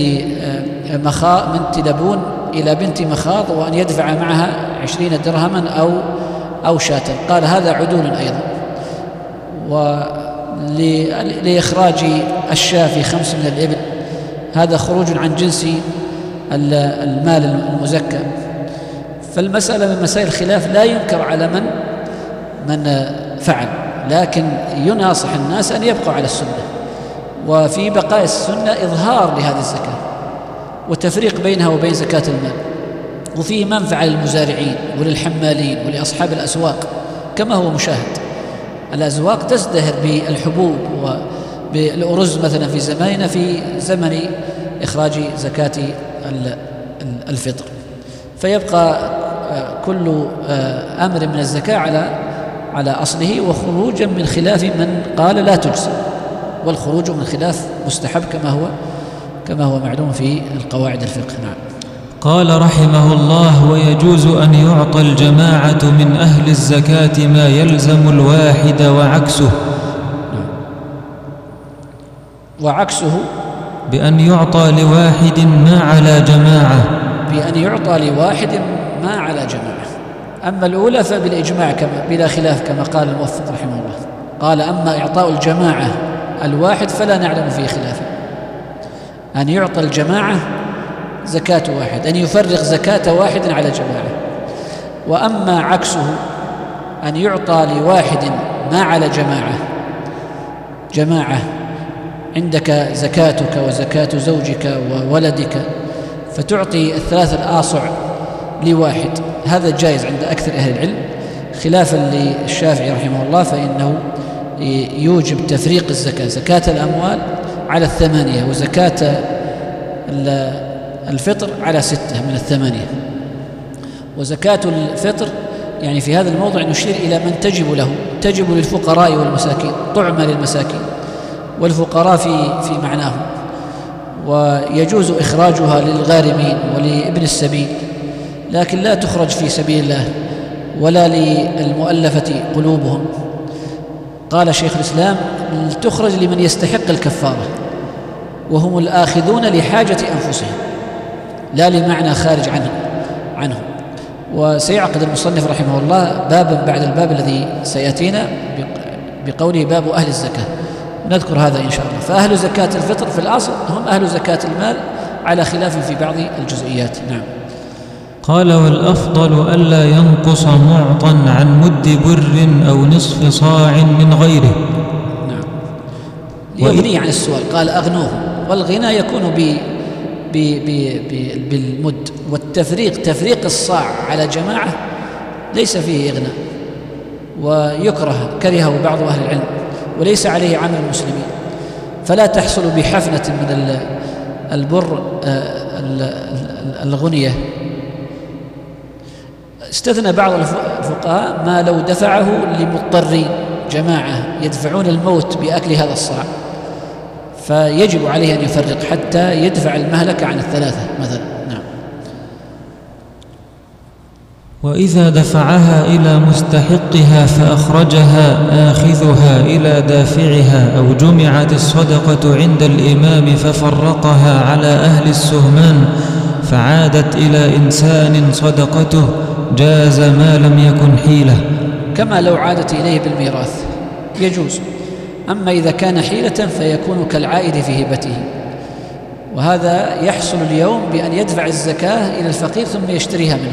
B: لبون إلى بنت مخاض، وأن يدفع معها 20 درهما أو شاة. قال: هذا عدول أيضا. ولإخراج الشاة في 5 من الإبل، هذا خروج عن جنس المال المزكى. فالمسألة من مسائل الخلاف لا ينكر على من فعل، لكن يناصح الناس أن يبقوا على السنة. وفي بقاء السنة إظهار لهذه الزكاة وتفريق بينها وبين زكاة المال، وفيه منفعة للمزارعين وللحمالين ولأصحاب الأسواق كما هو مشاهد. الأسواق تزدهر بالحبوب وبالأرز مثلا في زماننا، في زمن إخراج زكاة الفطر. فيبقى كل أمر من الزكاة على أصله، وخروجا من خلاف من قال لا تجزي، والخروج من خلاف مستحب كما هو معلوم في القواعد الفقه. نعم.
A: قال رحمه الله: ويجوز أن يعطى الجماعة من أهل الزكاة ما يلزم الواحد وعكسه.
B: وعكسه
A: بأن يعطى لواحد ما على جماعة.
B: بأن يعطى لواحد ما على جماعة. أما الأولى فبالإجماع بلا خلاف كما قال الموفق رحمه الله. قال: أما إعطاء الجماعة الواحد فلا نعلم فيه خلافا. أن يعطى الجماعة زكاة واحد، أن يفرغ زكاة واحد على جماعة. وأما عكسه أن يعطى لواحد ما على جماعة عندك زكاتك وزكاة زوجك وولدك، فتعطي 3 الآصع لواحد، هذا جائز عند أكثر أهل العلم، خلافا للشافعي رحمه الله فإنه يوجب تفريق الزكاة، زكاة الأموال على 8 وزكاة الفطر على 6 من 8. وزكاة الفطر يعني في هذا الموضع نشير إلى من تجب للفقراء والمساكين، طعمة للمساكين والفقراء في معناه، ويجوز إخراجها للغارمين ولابن السبيل، لكن لا تخرج في سبيل الله ولا للمؤلفة قلوبهم. قال شيخ الإسلام: تخرج لمن يستحق الكفارة وهم الآخذون لحاجة أنفسهم، لا لمعنى خارج عنهم. وسيعقد المصنف رحمه الله بابا بعد الباب الذي سيأتينا بقوله باب أهل الزكاة، نذكر هذا إن شاء الله. فأهل زكاة الفطر في الأصل هم أهل زكاة المال على خلاف في بعض الجزئيات. نعم.
A: قال: والأفضل ألا ينقص معطى عن مد بر أو نصف صاع من غيره.
B: نعم. يغني عن السؤال، قال: أغنوه، والغنى يكون بالمد، تفريق الصاع على جماعة ليس فيه إغناء، كرهه بعض أهل العلم، وليس عليه عمل المسلمين، فلا تحصل بحفنة من البر الغنية. استثنى بعض الفقهاء ما لو دفعه لمضطرين، جماعة يدفعون الموت بأكل هذا الصاع، فيجب عليه أن يفرق حتى يدفع المهلكة عن 3 مثلا. نعم.
A: وإذا دفعها إلى مستحقها فأخرجها آخذها إلى دافعها، أو جمعت الصدقة عند الإمام ففرقها على أهل السهمان فعادت إلى إنسان صدقته، جاز ما لم يكن حيلة.
B: كما لو عادت إليه بالميراث يجوز. أما إذا كان حيلة فيكون كالعائد في هبته، وهذا يحصل اليوم بأن يدفع الزكاة إلى الفقير ثم يشتريها منه،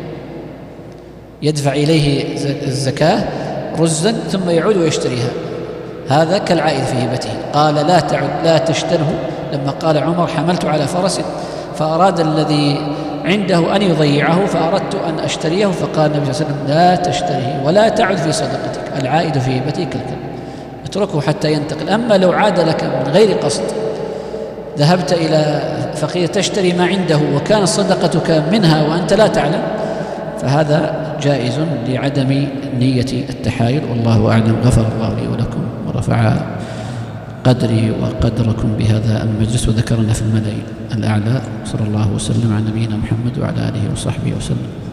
B: يدفع إليه الزكاة رزا ثم يعود ويشتريها، هذا كالعائد في هبته. قال: لا تشتره، لما قال عمر: حملت على فرس فأراد الذي عنده أن يضيعه فأردت أن أشتريه، فقال النبي صلى الله عليه وسلم: لا تشتريه ولا تعد في صدقتك، العائد في هبته كالكلب، اتركه حتى ينتقل. أما لو عاد لك من غير قصد، ذهبت إلى فقير تشتري ما عنده وكانت صدقتك منها وأنت لا تعلم، فهذا جائز لعدم نية التحايل، والله أعلم. غفر الله لي ولكم ورفع قدري وقدركم بهذا المجلس وذكرنا في الملأ الأعلى. صلى الله وسلم على نبينا محمد وعلى آله وصحبه وسلم.